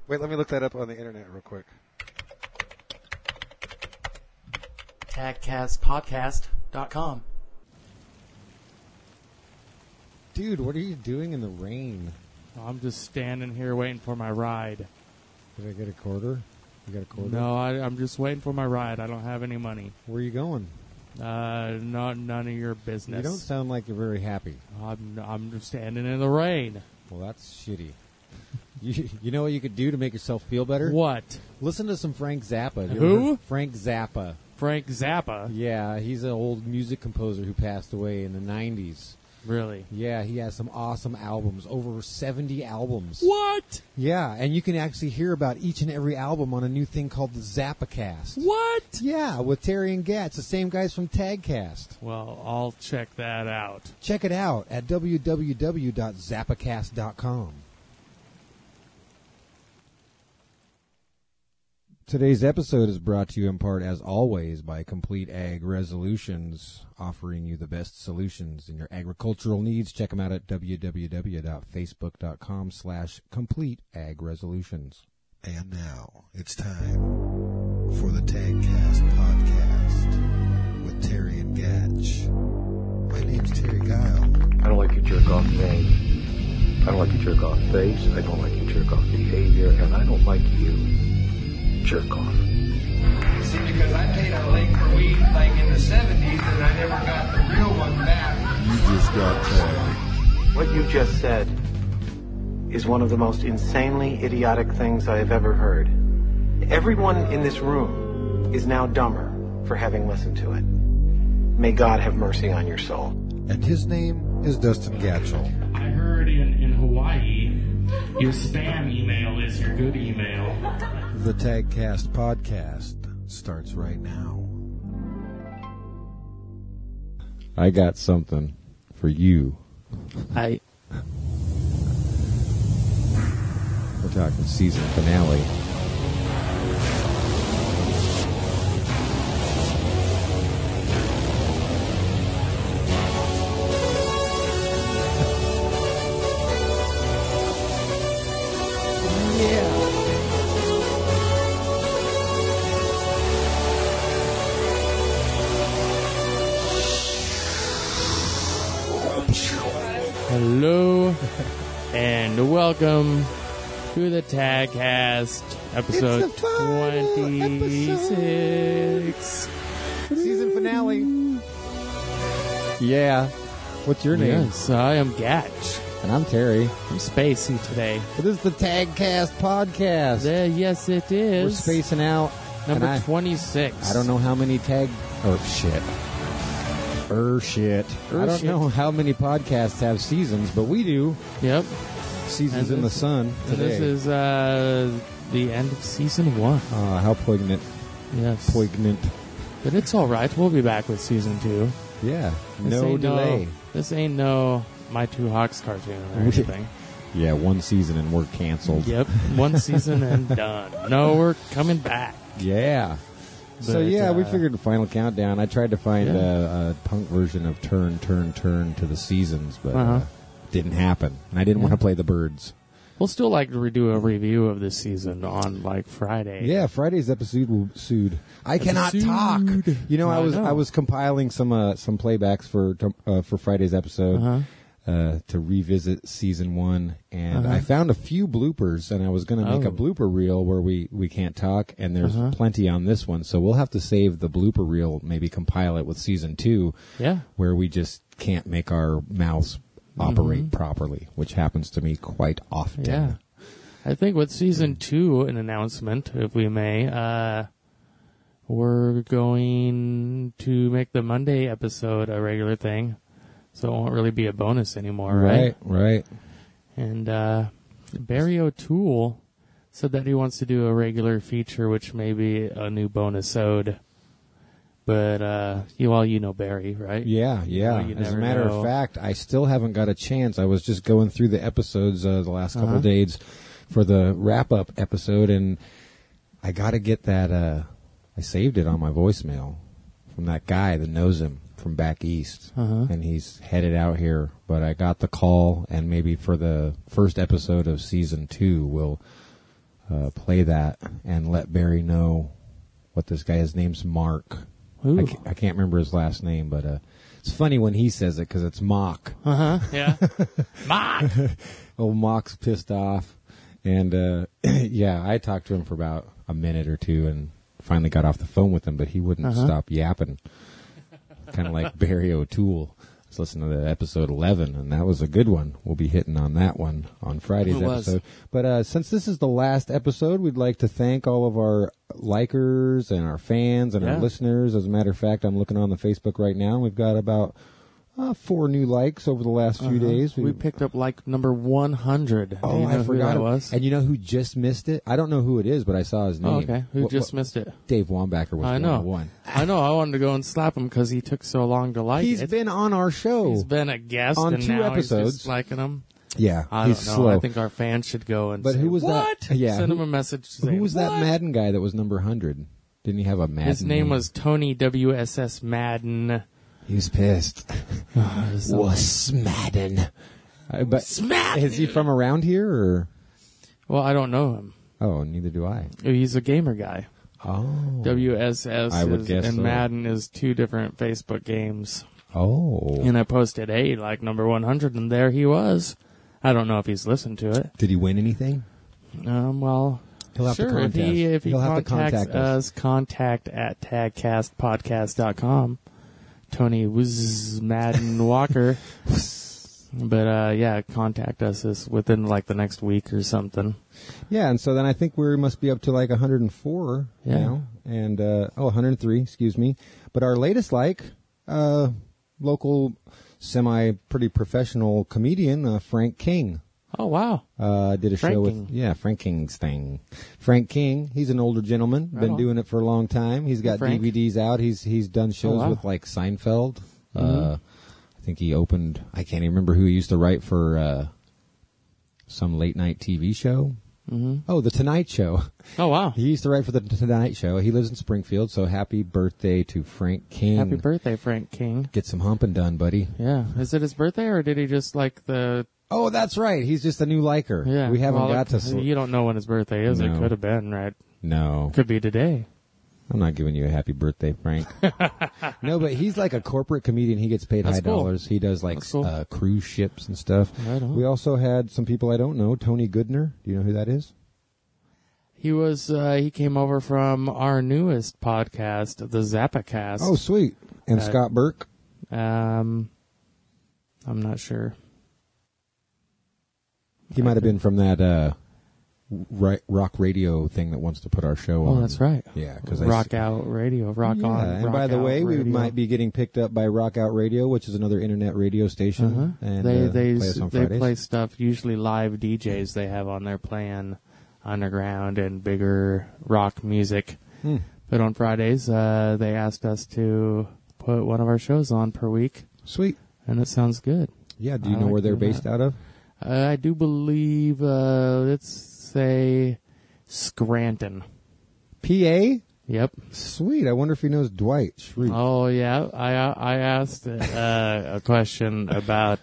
Wait, let me look that up on the internet real quick. TagCastPodcast.com. Dude, what are you doing in the rain? I'm just standing here waiting for my ride. Did I get a quarter? You got a quarter? No, I'm just waiting for my ride. I don't have any money. Where are you going? None of your business. You don't sound like you're very happy. I'm just standing in the rain. Well, that's shitty. You know what you could do to make yourself feel better? What? Listen to some Frank Zappa. Have you Who? ever heard Frank Zappa. Frank Zappa? Yeah, he's an old music composer who passed away in the 90s. Really? Yeah, he has some awesome albums, over 70 albums. What? Yeah, and you can actually hear about each and every album on a new thing called the Zappacast. What? Yeah, with Terry and Gatz, the same guys from Tagcast. Well, I'll check that out. Check it out at www.zappacast.com. Today's episode is brought to you in part, as always, by Complete Ag Resolutions, offering you the best solutions in your agricultural needs. Check them out at www.facebook.com/CompleteAgResolutions. And now it's time for the Tagcast podcast with Terry and Gatch. My name's Terry Guile. I don't like your jerk-off name. I don't like your jerk-off face. I don't like your jerk-off behavior. And I don't like you. Jerk off. See, because I paid a lake for weed like in the 70s and I never got the real one back. You just got tagged. What you just said is one of the most insanely idiotic things I have ever heard. Everyone in this room is now dumber for having listened to it. May God have mercy on your soul. And his name is Dustin Gatchell. I heard in Hawaii, your spam email is your good email. The Tagcast podcast starts right now. I got something for you. I We're talking season finale. Hello and welcome to the Tagcast, episode 26. Season finale. Yeah. What's your name? Yes, I am Gatch. And I'm Terry. I'm spacey today. It is the Tagcast podcast. Yes, it We're is. spacing out. Number 26. I don't know how many shit. I don't know how many podcasts have seasons, but we do. Yep. Seasons in the sun today. This is the end of season 1. How poignant. Yes. Poignant. But it's all right. We'll be back with season 2. Yeah. This No ain't delay. This ain't no My Two Hawks cartoon or anything. Yeah, one season and we're canceled. Yep. One season and done. No, we're coming back. Yeah. So, But, yeah, we figured the final countdown. I tried to find Yeah. a punk version of Turn to the Seasons, but didn't happen. And I didn't want to play the birds. We'll still like to redo a review of this season on, like, Friday. Yeah, Friday's episode will sued. I cannot talk. You know, I was compiling some playbacks for Friday's episode to revisit season 1, and I found a few bloopers, and I was going to make a blooper reel where we can't talk, and there's plenty on this one, so we'll have to save the blooper reel, maybe compile it with season 2, where we just can't make our mouths operate properly, which happens to me quite often. Yeah. I think with season 2, an announcement, if we may, we're going to make the Monday episode a regular thing, so it won't really be a bonus anymore, right? Right. And Barry O'Toole said that he wants to do a regular feature, which may be a new bonus-ode. But you know Barry, right? Yeah. You As a never matter know. of fact, I still haven't got a chance. I was just going through the episodes the last couple of days for the wrap-up episode, and I got to get that. I saved it on my voicemail from that guy that knows him from back east, and he's headed out here. But I got the call, and maybe for the first episode of season 2, we'll play that and let Barry know what this guy, his name's Mark. I can't remember his last name, but it's funny when he says it because it's Mock. Yeah. Mock! Old Mock's pissed off. And, yeah, I talked to him for about a minute or two and finally got off the phone with him, but he wouldn't stop yapping. Kind of like Barry O'Toole. I was listening to episode 11, and that was a good one. We'll be hitting on that one on Friday's episode. But since this is the last episode, we'd like to thank all of our likers and our fans and our listeners. As a matter of fact, I'm looking on the Facebook right now, and we've got about 4 new likes over the last few days. We picked up like number 100. Oh, I forgot who that was. And you know who just missed it? I don't know who it is, but I saw his name. Oh, okay. Who just missed it? Dave Wambacher was one. I know. I wanted to go and slap him because he took so long to like He's been on our show. He's been a guest on and 2 now episodes. He's just liking him. Yeah, I he's don't know. slow. I think our fans should go and But say, who was what? that? Yeah, Send him a message saying, who was what? that Madden guy that was number 100? Didn't he have a Madden His name was Tony WSS Madden. He was pissed. Was Madden. But Madden! Is he from around here, or? Well, I don't know him. Oh, neither do I. He's a gamer guy. Oh. WSS I would guess and so. Madden is 2 different Facebook games. Oh. And I posted, hey, like number 100, and there he was. I don't know if he's listened to it. Did he win anything? Well, He'll have to sure. contact- If he he'll have to contacts contact us. contact at tagcastpodcast.com. Tony was Madden Walker. But, yeah, contact us within, like, the next week or something. Yeah, and so then I think we must be up to like 104 now. And, 103, excuse me. But our latest local, pretty professional comedian, Frank King. Oh, wow. Did a Frank show King. with, Frank King's thing. Frank King, he's an older gentleman, been doing it for a long time. He's got Frank. DVDs out. He's done shows with like Seinfeld. I think he opened, I can't even remember who he used to write for, some late night TV show. Oh, The Tonight Show. Oh, wow. He used to write for The Tonight Show. He lives in Springfield, so happy birthday to Frank King. Happy birthday, Frank King. Get some humping done, buddy. Yeah. Is it his birthday, or did he just like the... Oh, that's right. He's just a new liker. Yeah. We haven't got to... You don't know when his birthday is. No. It could have been, right? No. Could be today. I'm not giving you a happy birthday, Frank. No, but he's like a corporate comedian. He gets paid high dollars. He does like cruise ships and stuff. Right on. We also had some people I don't know. Tony Goodner. Do you know who that is? He was, he came over from our newest podcast, the Zappacast. Oh, sweet. And Scott Burke? I'm not sure. He might have been from that rock radio thing that wants to put our show on. Oh, that's right. Yeah, because Rock Out Radio, Rock On. And Rock by the Out way, we Radio. might be getting picked up by Rock Out Radio, which is another internet radio station. And They play us on they Fridays. play stuff, usually live DJs they have on there playing underground and bigger rock music. But on Fridays, they asked us to put one of our shows on per week. Sweet. And it sounds good. Yeah, do you know where they're based out of? I do believe, let's say, Scranton. PA? Yep. Sweet. I wonder if he knows Dwight Schrute. Oh, yeah. I asked a question about,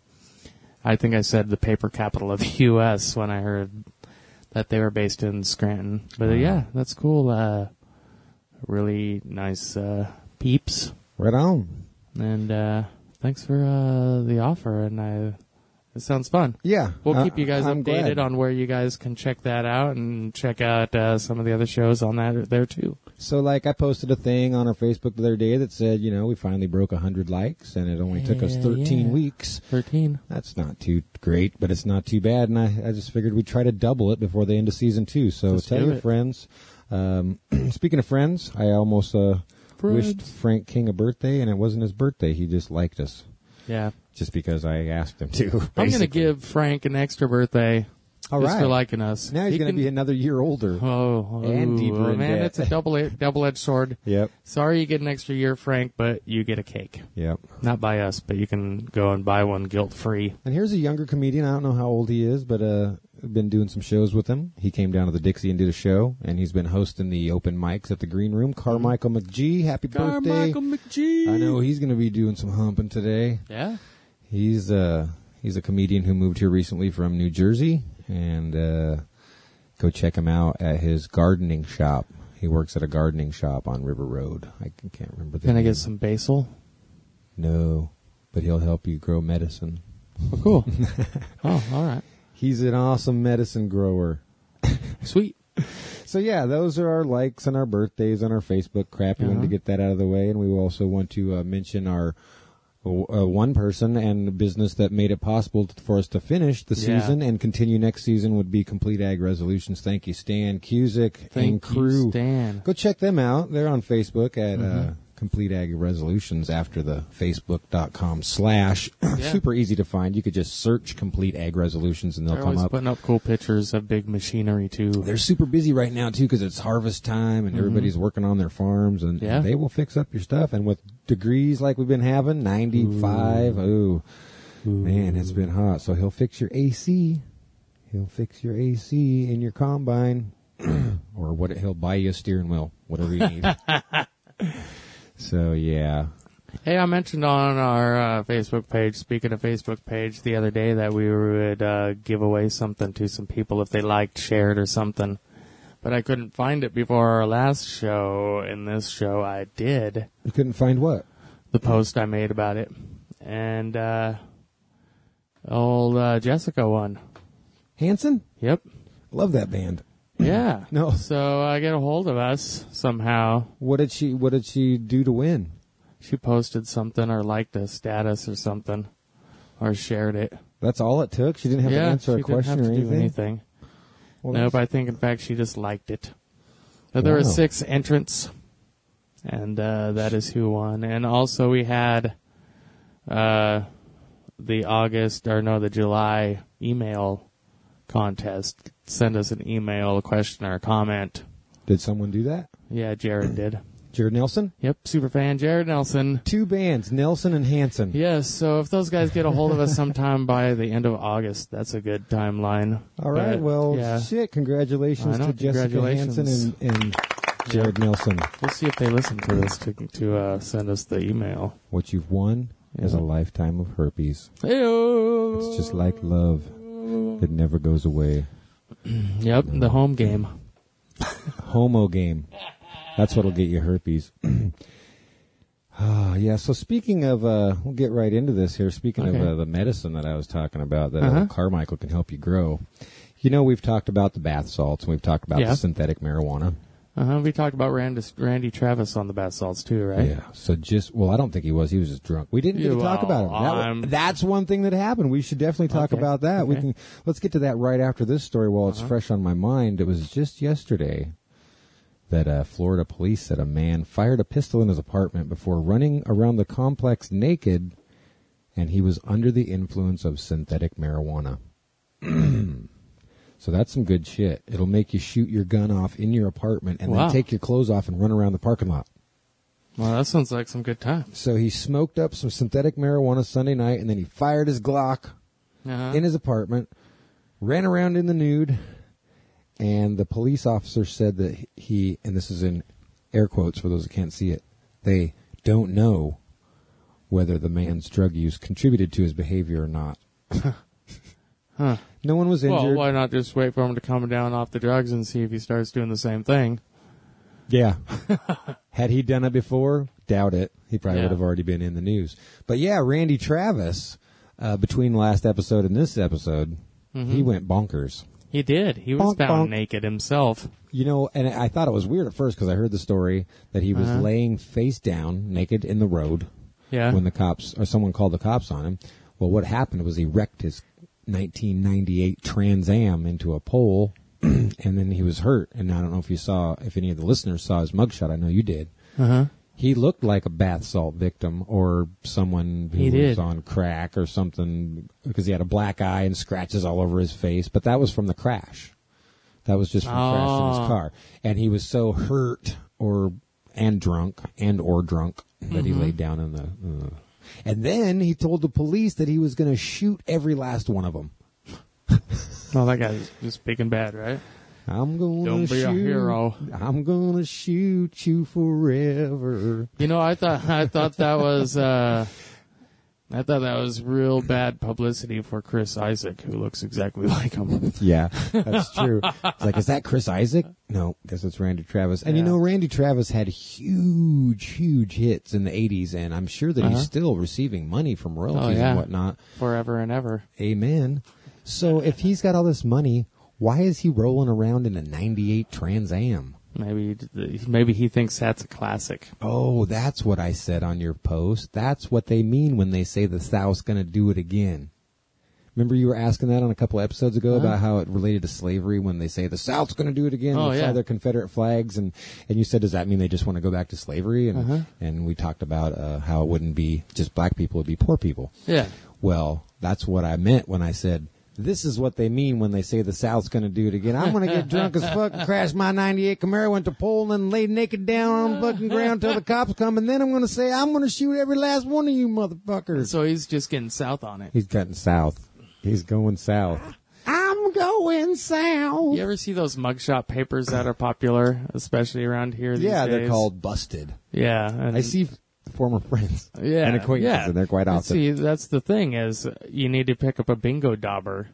I think I said the paper capital of the U.S. when I heard that they were based in Scranton. But, yeah, that's cool. Really nice peeps. Right on. And thanks for the offer, and it sounds fun. Yeah. We'll keep you guys I'm updated glad. on where you guys can check that out and check out some of the other shows on that there, too. So, like, I posted a thing on our Facebook the other day that said, we finally broke 100 likes, and it only took us 13 weeks. 13. That's not too great, but it's not too bad, and I just figured we'd try to double it before the end of season 2. So Let's tell do your it. friends. Speaking of friends, I almost wished Frank King a birthday, and it wasn't his birthday. He just liked us. Yeah. Just because I asked him to. I'm going to basically. give Frank an extra birthday. All just right. for liking us. Now he's going to be another year older. And deeper in man, debt. it's a double-edged sword. Yep. Sorry you get an extra year, Frank, but you get a cake. Yep. Not by us, but you can go and buy one guilt-free. And here's a younger comedian. I don't know how old he is, but I've been doing some shows with him. He came down to the Dixie and did a show, and he's been hosting the open mics at the Green Room. Carmichael McGee, happy birthday. Carmichael McGee. I know he's going to be doing some humping today. Yeah? He's a comedian who moved here recently from New Jersey, and Go check him out at his gardening shop. He works at a gardening shop on River Road. I can't remember the name. Can I get some basil? No, but he'll help you grow medicine. Oh, cool. Oh, all right. He's an awesome medicine grower. Sweet. So, yeah, those are our likes and our birthdays on our Facebook. Crappy one to get that out of the way. And we also want to mention our one person and business that made it possible for us to finish the season and continue next season would be Complete Ag Resolutions. Thank you, Stan Cusick and crew. You, Stan. Go check them out. They're on Facebook at Complete Ag Resolutions after the facebook.com/. Super easy to find. You could just search Complete Ag Resolutions and they'll come up. Putting up cool pictures of big machinery, too. They're super busy right now, too, because it's harvest time and everybody's working on their farms. And they will fix up your stuff. And with degrees like we've been having, 95, man, it's been hot. So he'll fix your AC. He'll fix your AC in your combine. Or he'll buy you a steering wheel, whatever you need. So, yeah. Hey, I mentioned on our Facebook page, speaking of Facebook page, the other day that we would give away something to some people if they liked, shared, or something. But I couldn't find it before our last show. In this show, I did. You couldn't find what? The post I made about it. And old Jessica won. Hanson? Yep. Love that band. Yeah. No. So get a hold of us somehow. What did she do to win? She posted something or liked a status or something or shared it. That's all it took? She didn't have to answer a question or anything? She didn't have to do anything. Well, nope, I think, in fact, she just liked it. But there were 6 entrants, and that is who won. And also we had the July email contest. Send us an email, a question, or a comment. Did someone do that? Yeah, Jared did. Jared Nelson? Yep, superfan Jared Nelson. 2 bands, Nelson and Hanson. Yes, so if those guys get a hold of us sometime by the end of August, that's a good timeline. All right, shit, congratulations to Jessica Hanson and Jared Nelson. We'll see if they listen to this to send us the email. What you've won is a lifetime of herpes. Hey-o! It's just like love. It never goes away. Yep, the home game. Homo game. That's what'll get you herpes. Yeah, so speaking of, we'll get right into this here. Speaking of the medicine that I was talking about, that Carmichael can help you grow. You know, we've talked about the bath salts, and we've talked about the synthetic marijuana. We talked about Randy Travis on the bath salts, too, right? Yeah, so I don't think he was just drunk. We didn't get to talk about him. That's one thing that happened. We should definitely talk about that. Okay. Let's get to that right after this story while it's fresh on my mind. It was just yesterday that Florida police said a man fired a pistol in his apartment before running around the complex naked, and he was under the influence of synthetic marijuana. So that's some good shit. It'll make you shoot your gun off in your apartment and then take your clothes off and run around the parking lot. Well, that sounds like some good times. So he smoked up some synthetic marijuana Sunday night, and then he fired his Glock in his apartment, ran around in the nude, and the police officer said that he, and this is in air quotes for those who can't see it, they don't know whether the man's drug use contributed to his behavior or not. No one was injured. Well, why not just wait for him to come down off the drugs and see if he starts doing the same thing? Yeah. Had he done it before? Doubt it. He probably would have already been in the news. But yeah, Randy Travis, between last episode and this episode, he went bonkers. He did. He was found naked himself. You know, and I thought it was weird at first because I heard the story that he was laying face down, naked in the road. Yeah. When the cops, or someone called the cops on him. Well, what happened was he wrecked his 1998 Trans Am into a pole, and then he was hurt. And I don't know if any of the listeners saw his mugshot. I know you did. He looked like a bath salt victim or someone who was on crack or something, because he had a black eye and scratches all over his face. But that was from the crash. That was just from crashing his car. And he was so hurt and drunk that he laid down in the... And then he told the police that he was going to shoot every last one of them. Well, that guy's just speaking bad, right? Don't be a hero. I'm going to shoot you forever. You know, I thought that was I thought that was real bad publicity for Chris Isaac, who looks exactly like him. Yeah, that's true. It's like, is that Chris Isaac? No, guess it's Randy Travis. And you know, Randy Travis had huge hits in the 80s, and I'm sure that he's still receiving money from royalties and whatnot. Forever and ever. Amen. So if he's got all this money, why is he rolling around in a 98 Trans Am? Maybe he thinks that's a classic. Oh, that's what I said on your post. That's what they mean when they say the South's going to do it again. Remember you were asking that on a couple episodes ago about how it related to slavery when they say the South's going to do it again. They fly their Confederate flags. And you said, does that mean they just want to go back to slavery? And we talked about how it wouldn't be just black people, it would be poor people. Yeah. Well, that's what I meant when I said, this is what they mean when they say the South's going to do it again. I'm going to get drunk as fuck and crash my 98 Camaro, went to Poland and laid naked down on the fucking ground till the cops come, and then I'm going to say, I'm going to shoot every last one of you motherfuckers. So he's just getting south on it. He's cutting south. He's going south. I'm going south. You ever see those mugshot papers that are popular, especially around here these days? They're called Busted. Yeah. And I see former friends and acquaintances, and they're quite awesome. See, that's the thing is you need to pick up a bingo dauber.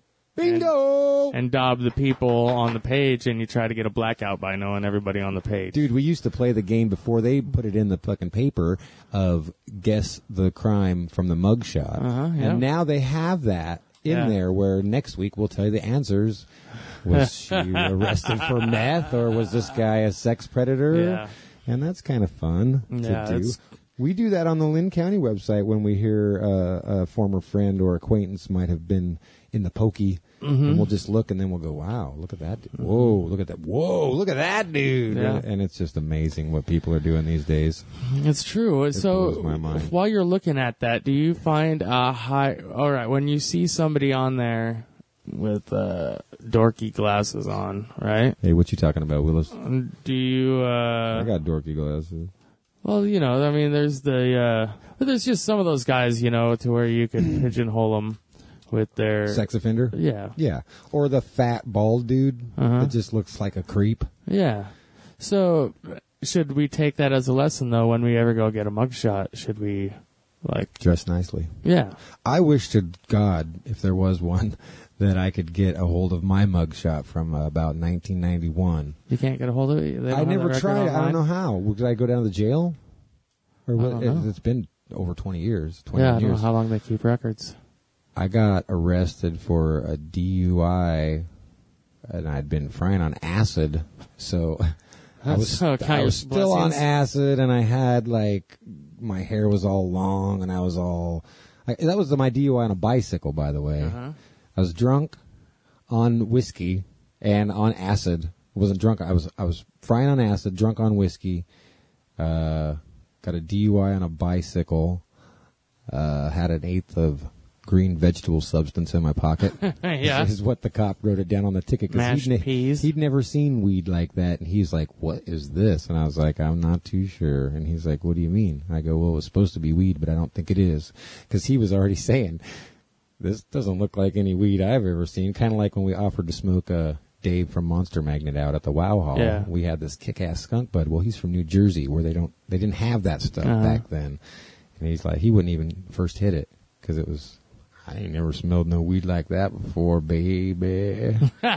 Bingo! And daub the people on the page, and you try to get a blackout by knowing everybody on the page. Dude, we used to play the game before they put it in the fucking paper of guess the crime from the mugshot. And now they have that in there where next week we'll tell you the answers. Was she arrested for meth, or was this guy a sex predator? Yeah. And that's kind of fun to do. We do that on the Lynn County website when we hear a former friend or acquaintance might have been in the pokey. And we'll just look, and then we'll go, wow, look at that. Whoa, look at that. Whoa, look at that dude. Yeah. And it's just amazing what people are doing these days. It's true. It blows my mind. While you're looking at that, do you find a high... All right, when you see somebody on there with dorky glasses on, right? Hey, what you talking about, Willis? Do you... I got dorky glasses. Well, you know, I mean, there's there's just some of those guys, you know, to where you can pigeonhole them with their... Sex offender? Yeah. Yeah. Or the fat, bald dude that just looks like a creep. Yeah. So, should we take that as a lesson, though, when we ever go get a mugshot? Should we, dress nicely? Yeah. I wish to God, if there was one, that I could get a hold of my mugshot from about 1991. You can't get a hold of it? I never tried it. I don't know how. Did I go down to the jail? Or what? It's been over 20 years. 21 I don't years. know how long they keep records. I got arrested for a DUI, and I'd been frying on acid, so I was still on acid, and I had, my hair was all long, and I was all... that was my DUI on a bicycle, by the way. I was drunk on whiskey and on acid. I wasn't drunk. I was frying on acid, drunk on whiskey, got a DUI on a bicycle, had an eighth of green vegetable substance in my pocket. Yeah. Is what the cop wrote it down on the ticket. Mashed peas. He'd never seen weed like that, and he's like, what is this? And I was like, I'm not too sure. And he's like, what do you mean? I go, well, it was supposed to be weed, but I don't think it is. Because he was already saying, this doesn't look like any weed I've ever seen. Kind of like when we offered to smoke Dave from Monster Magnet out at the Wow Hall. Yeah. We had this kick-ass skunk bud. Well, he's from New Jersey, where they didn't have that stuff back then. And he's like, he wouldn't even first hit it because it was... I ain't never smelled no weed like that before, baby.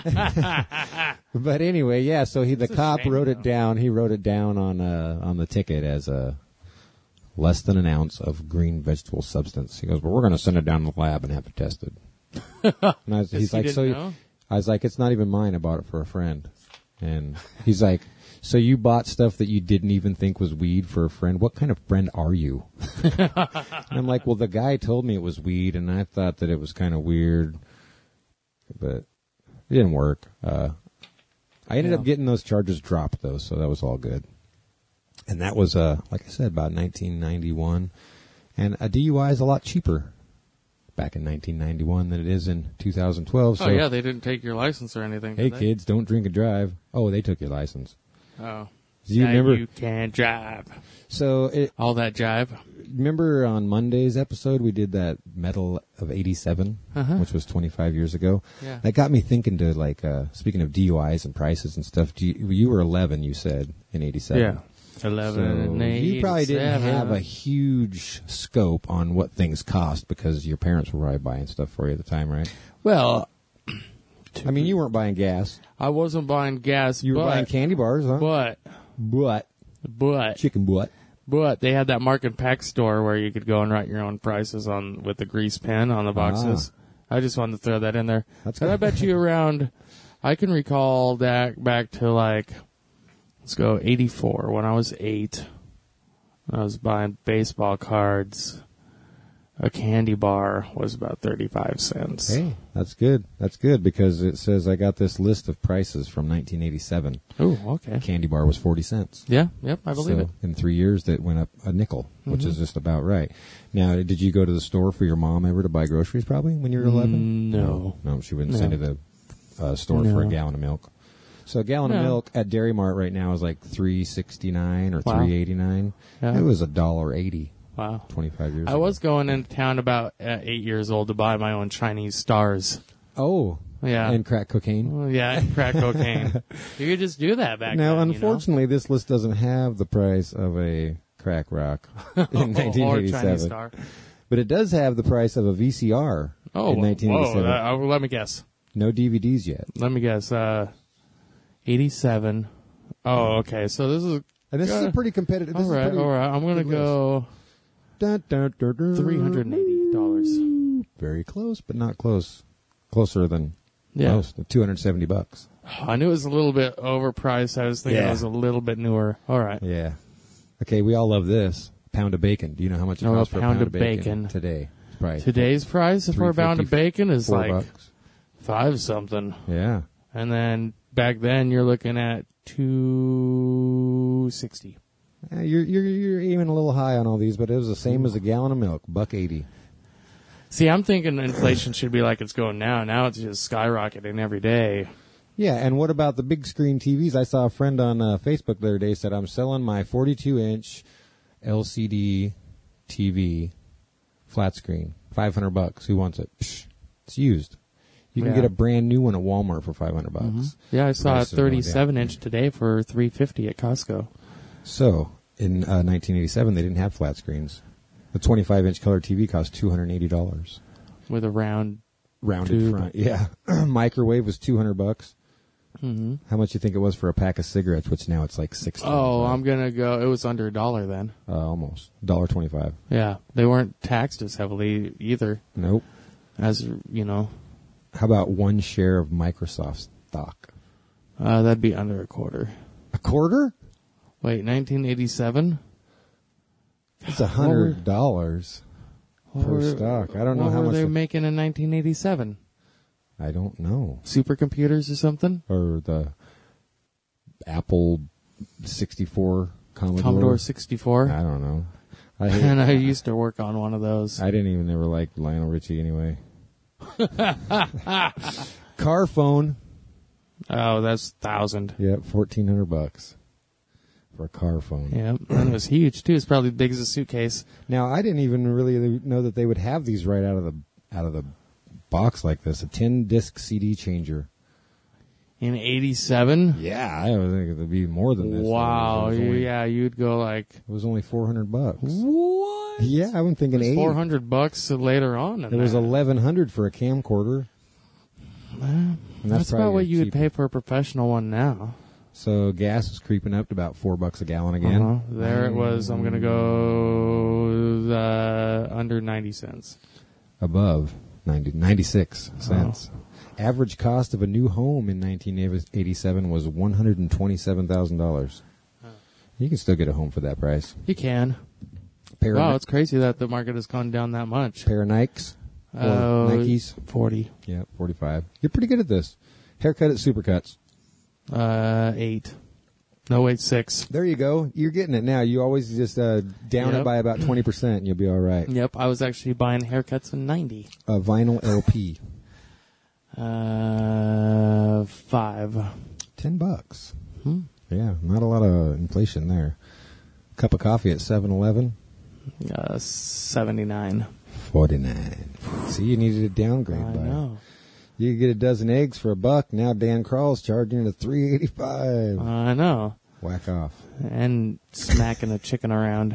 But anyway, yeah. So the cop wrote it down. He wrote it down on the ticket as a less than an ounce of green vegetable substance. He goes, well, we're going to send it down to the lab and have it tested. And he's like, so I was like, it's not even mine. I bought it for a friend. And he's like, so you bought stuff that you didn't even think was weed for a friend? What kind of friend are you? And I'm like, well, the guy told me it was weed, and I thought that it was kind of weird, but it didn't work. I ended up getting those charges dropped, though, so that was all good. And that was, like I said, about 1991. And a DUI is a lot cheaper back in 1991 than it is in 2012. So, oh, yeah, they didn't take your license or anything. Hey, kids, don't drink and drive. Oh, they took your license. Oh. Do you remember? You can't drive. So all that jive. Remember on Monday's episode we did that Metal of 87, which was 25 years ago? Yeah. That got me thinking to, speaking of DUIs and prices and stuff, you were 11, you said, in 87. Yeah. You probably didn't have a huge scope on what things cost because your parents were probably buying stuff for you at the time, right? Well, I mean, you weren't buying gas. I wasn't buying gas. You were buying candy bars, huh? But chicken butt. But they had that Mark and Peck store where you could go and write your own prices on with the grease pen on the boxes. I just wanted to throw that in there. That's good. I bet you around, I can recall that back to like, let's go 84 when I was 8. I was buying baseball cards. A candy bar was about 35 cents. Hey, that's good. That's good because it says I got this list of prices from 1987. Oh, okay. A candy bar was 40 cents. Yeah, yep, I believe it. In 3 years, that went up a nickel, which is just about right. Now, did you go to the store for your mom ever to buy groceries probably when you were 11? No. No, she wouldn't send you to the store for a gallon of milk. So a gallon of milk at Dairy Mart right now is like $3.69 or $3.89. Yeah. It was $1.80. Wow. 25 years ago. I was going into town about 8 years old to buy my own Chinese stars. Oh. Yeah. And crack cocaine. Yeah, and crack cocaine. You could just do that back now, then. Now, unfortunately, this list doesn't have the price of a crack rock in 1987. Or Chinese star. But it does have the price of a VCR in 1987. Whoa, let me guess. No DVDs yet. Let me guess. 87. Oh, okay. So this is... And this is a pretty competitive... All right. I'm going to go... $380. Very close, but not close. Closer than most. $270. I knew it was a little bit overpriced. I was thinking it was a little bit newer. All right. Yeah. Okay, we all love this. Pound of bacon. Do you know how much it costs for a pound of bacon today? Right. Today's price for a pound of bacon is like $4. 5 something. Yeah. And then back then you're looking at $2.60. You're aiming a little high on all these, but it was the same as a gallon of milk, $1.80. See, I'm thinking inflation should be like it's going now. Now it's just skyrocketing every day. Yeah, and what about the big screen TVs? I saw a friend on Facebook the other day said, I'm selling my 42-inch LCD TV flat screen, $500. Who wants it? Psh, it's used. You can get a brand new one at Walmart for $500. Mm-hmm. Yeah, I saw a 37-inch today for $350 at Costco. So, in 1987, they didn't have flat screens. The 25-inch color TV cost $280. With a rounded front. Yeah. Microwave was $200. Mm-hmm. How much do you think it was for a pack of cigarettes, which now it's like $60? Oh, I'm going to go, it was under $1 then. Almost. $1.25. Yeah. They weren't taxed as heavily either. Nope. As, you know. How about 1 share of Microsoft stock? That'd be under a quarter. A quarter? Wait, 1987? It's $100 per stock. I don't know how much were they making in 1987. I don't know. Supercomputers or something? Or the Apple 64 Commodore 64? I don't know. I used to work on one of those. I didn't even ever like Lionel Richie anyway. Car phone. Oh, that's $1,000. Yep, $1,400 for a car phone. Yeah, and it was huge too. It's probably as big as a suitcase. Now, I didn't even really know that they would have these right out of the box like this. A 10-disc CD changer. In 87? Yeah, I think it would be more than this. Wow, you'd go like... It was only $400. What? Yeah, I'm thinking $80. $400 later on. It was $1,100 for a camcorder. That's about what you would pay for a professional one now. So gas is creeping up to about $4 a gallon again. There it was. I'm going to go under 90 cents. Above 96 cents. Average cost of a new home in 1987 was $127,000. You can still get a home for that price. You can. Wow, it's crazy that the market has gone down that much. Pair of Nikes? Or Nikes? 40. Yeah, 45. You're pretty good at this. Haircut at Supercuts. 8. No, wait, 6. There you go. You're getting it now. You always just down it by about 20% and you'll be all right. Yep, I was actually buying haircuts in 90. A vinyl LP. 5. $10. Yeah, not a lot of inflation there. Cup of coffee at 7-Eleven. 79. 49. See, you needed a downgrade. I know. You could get a dozen eggs for $1. Now Dan Crawl's charging it at $3.85. I know. Whack off. And smacking a chicken around.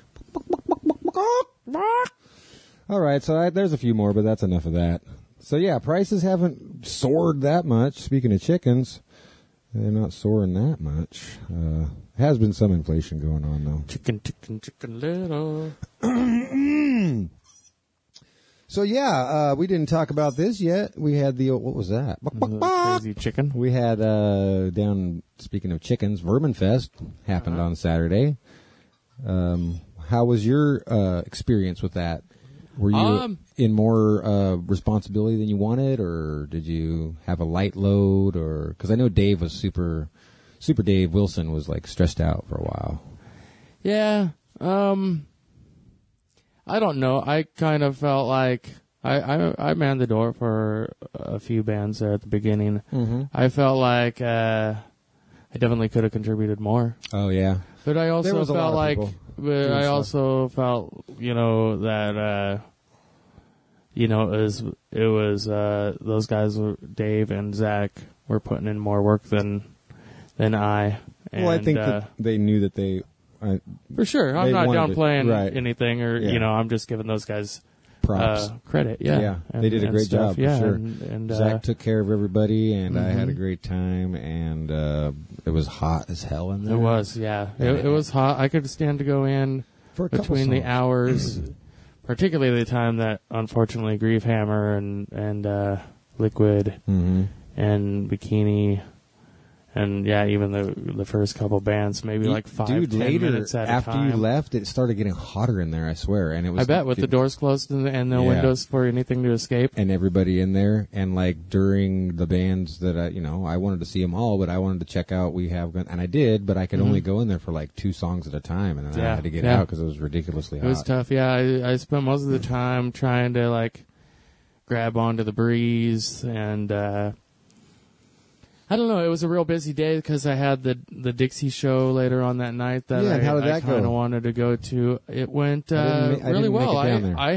All right, so there's a few more, but that's enough of that. So, yeah, prices haven't soared that much. Speaking of chickens, they're not soaring that much. Has been some inflation going on, though. Chicken little. So, yeah, we didn't talk about this yet. We had what was that? Crazy chicken. We had, speaking of chickens, Vermin Fest happened on Saturday. How was your experience with that? Were you in more responsibility than you wanted, or did you have a light load? Or because I know Dave was Super Dave Wilson was like stressed out for a while. Yeah. I don't know. I kind of felt like I manned the door for a few bands there at the beginning. Mm-hmm. I felt like I definitely could have contributed more. Oh yeah, but I also felt like, that it was those guys, Dave and Zach, were putting in more work than I. And, well, I think that they knew that they. For sure. I'm not downplaying anything or, yeah. I'm just giving those guys props. Credit. Yeah. Yeah. And, they did a great job, for sure. And Zach took care of everybody, and I had a great time, and it was hot as hell in there. It was, yeah. It was hot. I could stand to go in for between the hours, particularly the time that, unfortunately, Grief Hammer and Liquid and Bikini. And yeah, even the first couple bands, maybe like 5-10 minutes at a time. After you left, it started getting hotter in there, I swear. And it was. I bet with the doors closed and no windows for anything to escape. And everybody in there, and like during the bands that I wanted to see them all, but I wanted to check out. And I did, but I could only go in there for like 2 songs at a time, and then I had to get out because it was ridiculously hot. It was tough. Yeah, I spent most of the time trying to like grab onto the breeze and. I don't know. It was a real busy day because I had the Dixie show later on that night that I kind of wanted to go to. It went really well. I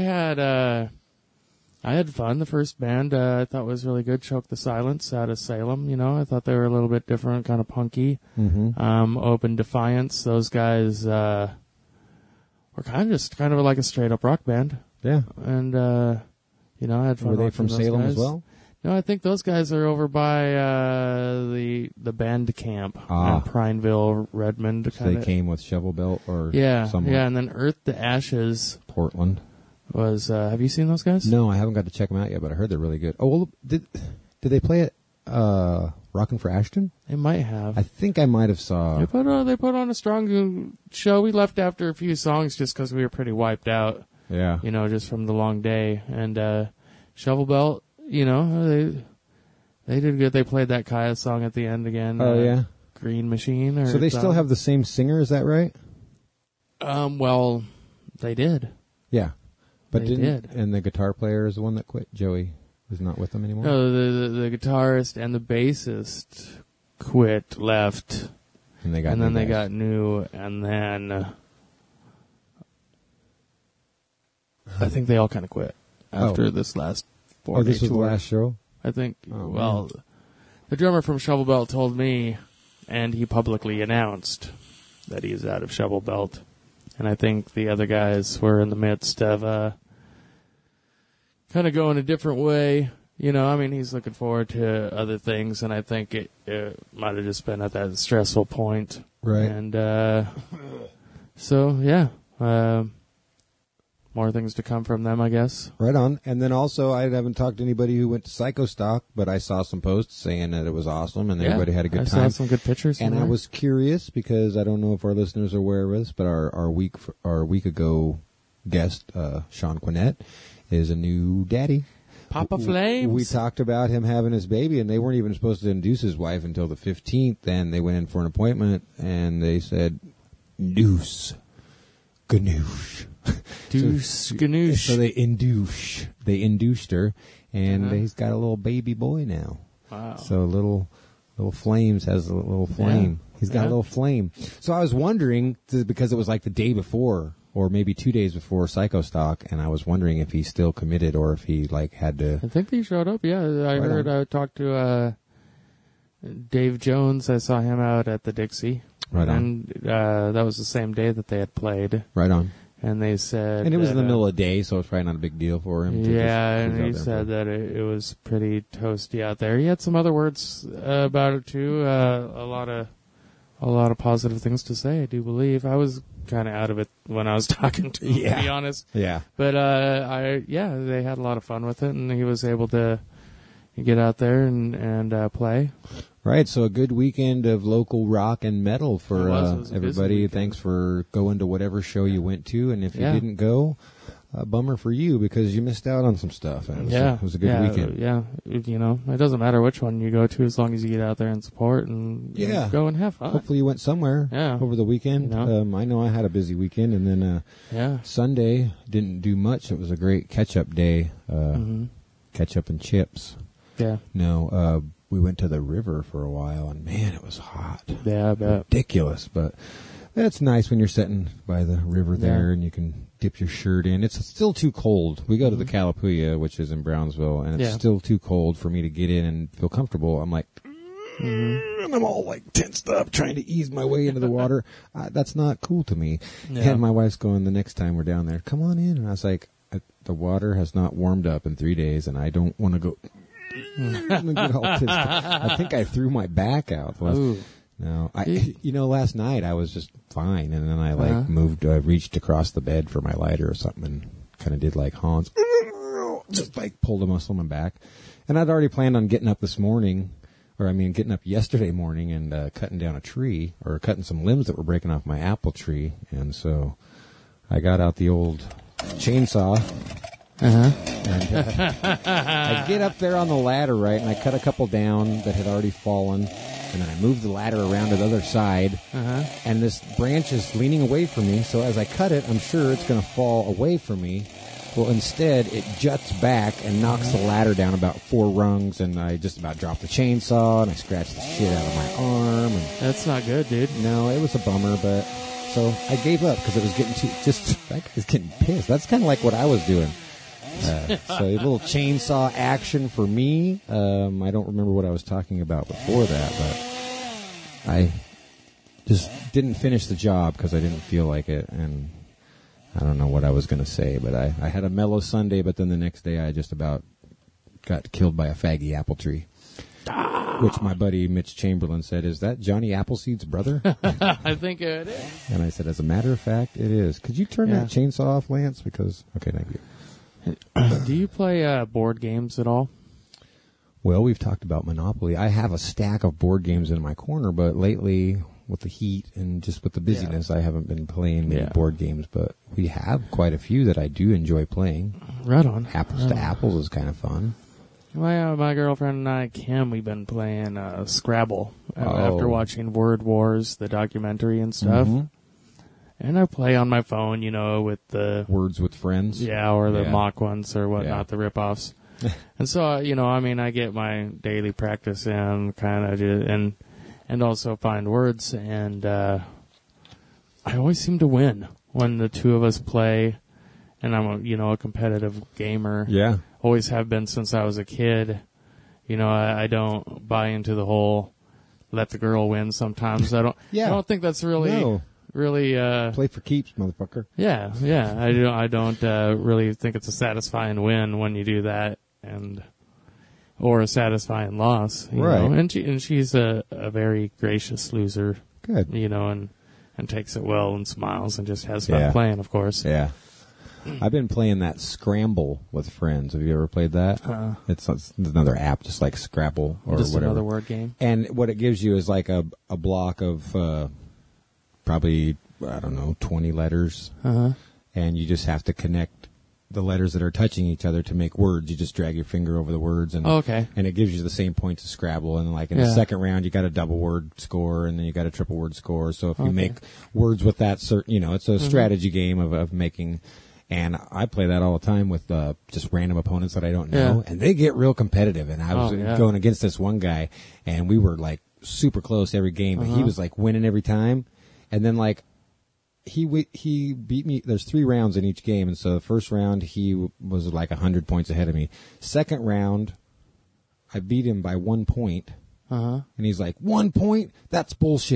had fun. The first band I thought was really good. Choke the Silence out of Salem. I thought they were a little bit different, kind of punky. Open Defiance. Those guys were kind of like a straight up rock band. Yeah. And I had fun. Were they from Salem as well? No, I think those guys are over by the band camp in Prineville, Redmond. So they came with Shovel Belt or somewhere. Yeah, and then Earth to Ashes. Portland. Was have you seen those guys? No, I haven't got to check them out yet, but I heard they're really good. Oh, well, did they play at Rockin' for Ashton? They might have. I think I might have saw. They put on a strong show. We left after a few songs just because we were pretty wiped out. Yeah. Just from the long day. And Shovel Belt. They did good. They played that Kaya song at the end again. Oh, yeah? Green Machine. So they still have the same singer, is that right? Well, they did. Yeah. But they did. And the guitar player is the one that quit? Joey is not with them anymore? No, the guitarist and the bassist left. And they got new, and then I think they all kind of quit after this last 4-day this was tour. The last show? I think, the drummer from Shovel Belt told me, and he publicly announced that he is out of Shovel Belt. And I think the other guys were in the midst of kind of going a different way. He's looking forward to other things, and I think it might have just been at that stressful point. Right. And so, yeah. More things to come from them, I guess. Right on. And then also, I haven't talked to anybody who went to Psycho Stock, but I saw some posts saying that it was awesome and everybody had a good time. I saw some good pictures. And I was curious because I don't know if our listeners are aware of this, but our week ago guest, Sean Quinnett, is a new daddy. Papa Flames. We talked about him having his baby, and they weren't even supposed to induce his wife until the 15th, and they went in for an appointment, and they said, Deuce. Ganoosh. Deuce Ganoosh. So they induced her, and he's got a little baby boy now. Wow. So little Flames has a little flame. Yeah. He's got a little flame. So I was wondering, because it was like the day before, or maybe 2 days before Psycho Stock, and I was wondering if he's still committed or if he had to. I think he showed up. Yeah, I talked to Dave Jones. I saw him out at the Dixie. Right on. And that was the same day that they had played. Right on. And they said... And it was in the middle of the day, so it's probably not a big deal for him. And he said that it was pretty toasty out there. He had some other words about it, too. A lot of positive things to say, I do believe. I was kind of out of it when I was talking to him, to be honest. Yeah. But, they had a lot of fun with it, and he was able to get out there and play. Right, so a good weekend of local rock and metal for It was everybody. Thanks for going to whatever show you went to, and if you didn't go, bummer for you because you missed out on some stuff. And it was a good weekend. Yeah, it doesn't matter which one you go to as long as you get out there and support and go and have fun. Hopefully you went somewhere over the weekend. I know I had a busy weekend, and then Sunday didn't do much. It was a great catch-up day, catch-up and chips. Yeah. No, we went to the river for a while, and man, it was hot. Yeah, I bet. Ridiculous, but it's nice when you're sitting by the river there and you can dip your shirt in. It's still too cold. We go to the Calapooya, which is in Brownsville, and it's still too cold for me to get in and feel comfortable. I'm like, and I'm all like tensed up trying to ease my way into the water. That's not cool to me. Yeah. And my wife's going, the next time we're down there, come on in. And I was like, the water has not warmed up in 3 days, and I don't want to go... I think I threw my back out. No, last night I was just fine, and then I reached across the bed for my lighter or something, and kind of did like Hans, just like pulled a muscle in my back. And I'd already planned on getting up getting up yesterday morning and cutting down a tree or cutting some limbs that were breaking off my apple tree, and so I got out the old chainsaw. And I get up there on the ladder, right, and I cut a couple down that had already fallen, and then I moved the ladder around to the other side, and this branch is leaning away from me, so as I cut it, I'm sure it's going to fall away from me. Well, instead, it juts back and knocks the ladder down about 4 rungs, and I just about dropped the chainsaw, and I scratched the shit out of my arm. And that's not good, dude. No, it was a bummer, but... So I gave up because it was getting that guy's getting pissed. That's kind of like what I was doing. So a little chainsaw action for me. I don't remember what I was talking about before that, but I just didn't finish the job because I didn't feel like it, and I don't know what I was going to say, but I had a mellow Sunday, but then the next day I just about got killed by a faggy apple tree, which my buddy Mitch Chamberlain said, "Is that Johnny Appleseed's brother?" I think it is. And I said, as a matter of fact, it is. Could you turn that chainsaw off, Lance? Okay, thank you. Do you play board games at all? Well, we've talked about Monopoly. I have a stack of board games in my corner, but lately, with the heat and just with the busyness, I haven't been playing many board games, but we have quite a few that I do enjoy playing. Right on. Apples to Apples is kind of fun. My girlfriend and I, Kim, we've been playing Scrabble after watching Word Wars, the documentary and stuff. Mm-hmm. And I play on my phone, with the... Words with Friends? Yeah, or the mock ones or whatnot, the rip-offs. And so, I get my daily practice in, kind of, and also find words. And I always seem to win when the two of us play. And I'm a competitive gamer. Yeah. Always have been since I was a kid. I don't buy into the whole let the girl win sometimes. I don't think that's really... No. Really, play for keeps, motherfucker. Yeah. I don't really think it's a satisfying win when you do that, or a satisfying loss. You know? And she's a very gracious loser. Good. And takes it well and smiles and just has fun playing, of course. Yeah. I've been playing that Scramble with friends. Have you ever played that? It's another app, just like Scrabble or just whatever. Another word game. And what it gives you is like a block of probably, 20 letters. And you just have to connect the letters that are touching each other to make words. You just drag your finger over the words, and and it gives you the same points as Scrabble. And like in the second round, you got a double word score, and then you got a triple word score. So if you make words with that certain, it's a strategy game of making. And I play that all the time with just random opponents that I don't know, and they get real competitive. And I was going against this one guy, and we were like super close every game, but he was like winning every time. And then like he beat me. There's 3 rounds in each game, and so the first round he was like 100 points ahead of me. Second round, I beat him by 1 point, and he's like, 1 point? That's bullshit.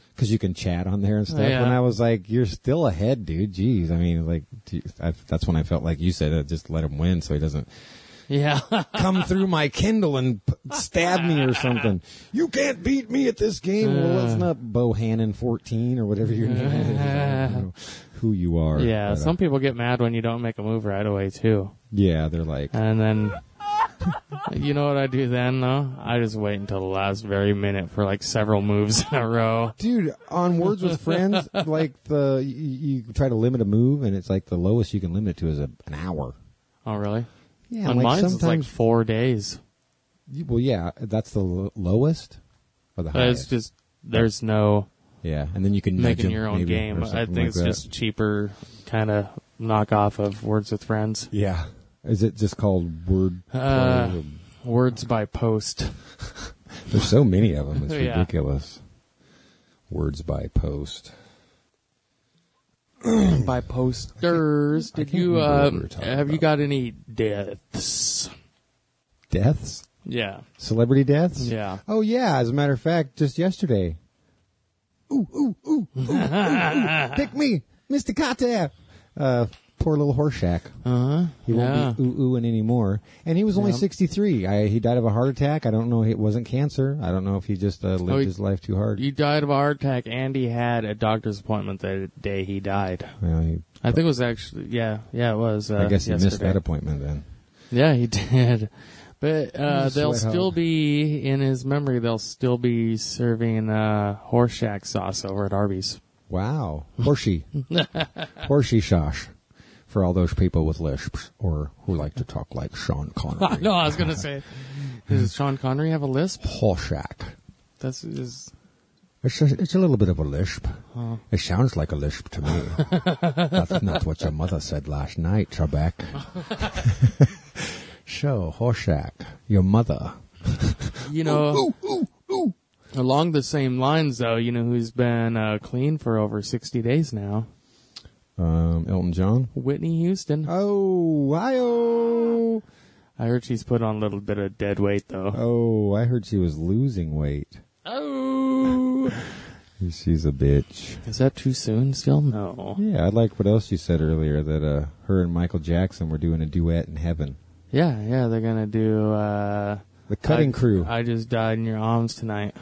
because you can chat on there and stuff. Yeah. And I was like, you're still ahead, dude. Jeez. I mean, like, that's when I felt like you said, just let him win so he doesn't come through my Kindle and stab me or something. You can't beat me at this game. Well, it's not Bohannon 14 or whatever your name is. I don't know who you are. Yeah, but, some people get mad when you don't make a move right away, too. Yeah, they're like... And then... You know what I do then, though? I just wait until the last very minute for like several moves in a row. Dude, on Words with Friends, like you try to limit a move, and it's like the lowest you can limit it to is an hour. Oh, really? Yeah, on like mine's it's like sometimes. 4 days. Well, yeah, that's the lowest or the highest. It's just there's no yeah, and then you can nudge making them your own maybe, game. or I something think like it's that. just cheaper kind of knockoff of Words with Friends. Yeah. Is it just called Word? Words by Post. There's so many of them. It's Yeah. ridiculous. Words by Post. By posters. Did you remember what we were talking have you about. got any deaths? Deaths? Yeah. Celebrity deaths? Yeah. Oh, yeah. As a matter of fact, just yesterday. Ooh, ooh, ooh, ooh, ooh, ooh. Pick me, Mr. Carter. Poor little Horseshack. Uh-huh. He won't be ooh-oohing anymore. And he was only 63. He died of a heart attack. I don't know. It wasn't cancer. I don't know if he just lived his life too hard. He died of a heart attack, and he had a doctor's appointment the day he died. Well, I think it was actually, it was. I guess he yesterday. missed that appointment then. Yeah, he did. But He's a they'll sweat still hog. be, in his memory, they'll still be serving Horseshack sauce over at Arby's. Wow. Horsey. Horsey sauce. For all those people with lisps or who like to talk like Sean Connery. No, I was going to say, does Sean Connery have a lisp? Horseshack. That's his... It's a little bit of a lisp. It sounds like a lisp to me. That's not what your mother said last night, Trebek. So, Horseshack, your mother. You know, along the same lines, though, you know who's been clean for over 60 days now? Elton John. Whitney Houston. Oh, hi-oh. I heard she's put on a little bit of dead weight, though. Oh, I heard she was losing weight. Oh! She's a bitch. Is that too soon still? No. Yeah, I like what else you said earlier, that her and Michael Jackson were doing a duet in heaven. Yeah, they're going to do... The Cutting Crew. I Just Died in Your Arms Tonight.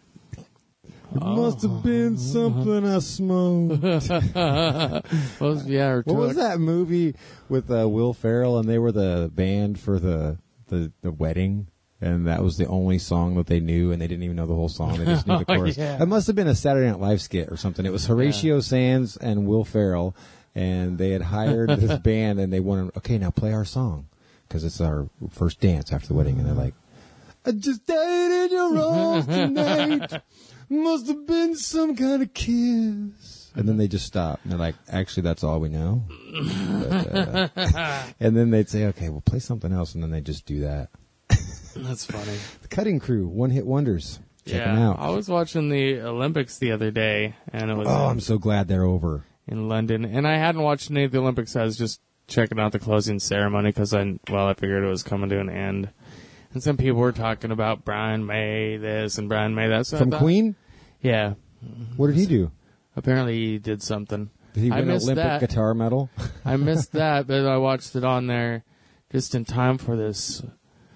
It must have been something I smoked. What was that movie with Will Ferrell, and they were the band for the wedding, and that was the only song that they knew, and they didn't even know the whole song. They just knew the chorus. Yeah. It must have been a Saturday Night Live skit or something. It was Horatio Sands and Will Ferrell, and they had hired this band, and they wanted, okay, now play our song, because it's our first dance after the wedding, and they're like, I just died in your arms tonight. Must have been some kind of kiss. And then they just stop. And they're like, actually, that's all we know. But, and then they'd say, okay, we'll play something else. And then they just do that. That's funny. The Cutting Crew, one-hit wonders. Check them out. I was watching the Olympics the other day, and it was I'm so glad they're over. in London. And I hadn't watched any of the Olympics. I was just checking out the closing ceremony because I figured it was coming to an end. And some people were talking about Brian May this and Brian May that. So From Queen? Yeah. What did he do? Apparently he did something. Did he I win an missed Olympic that. guitar medal? I missed that, but I watched it on there just in time for this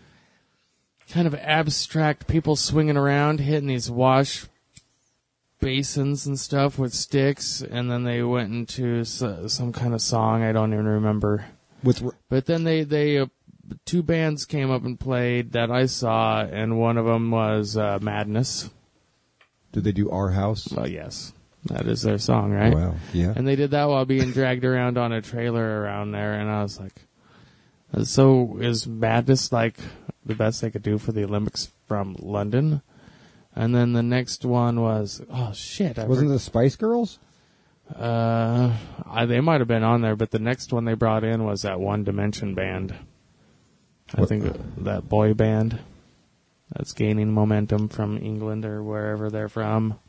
kind of abstract people swinging around, hitting these wash basins and stuff with sticks, and then they went into some kind of song. I don't even remember. But then they two bands came up and played that I saw, and one of them was Madness. Did they do Our House? Well, yes. That is their song, right? Wow, yeah. And they did that while being dragged around on a trailer around there, and I was like, so is Madness like the best they could do for the Olympics from London? And then the next one was, Wasn't it the Spice Girls? They might have been on there, but the next one they brought in was that One Dimension band. I think that boy band that's gaining momentum from England or wherever they're from.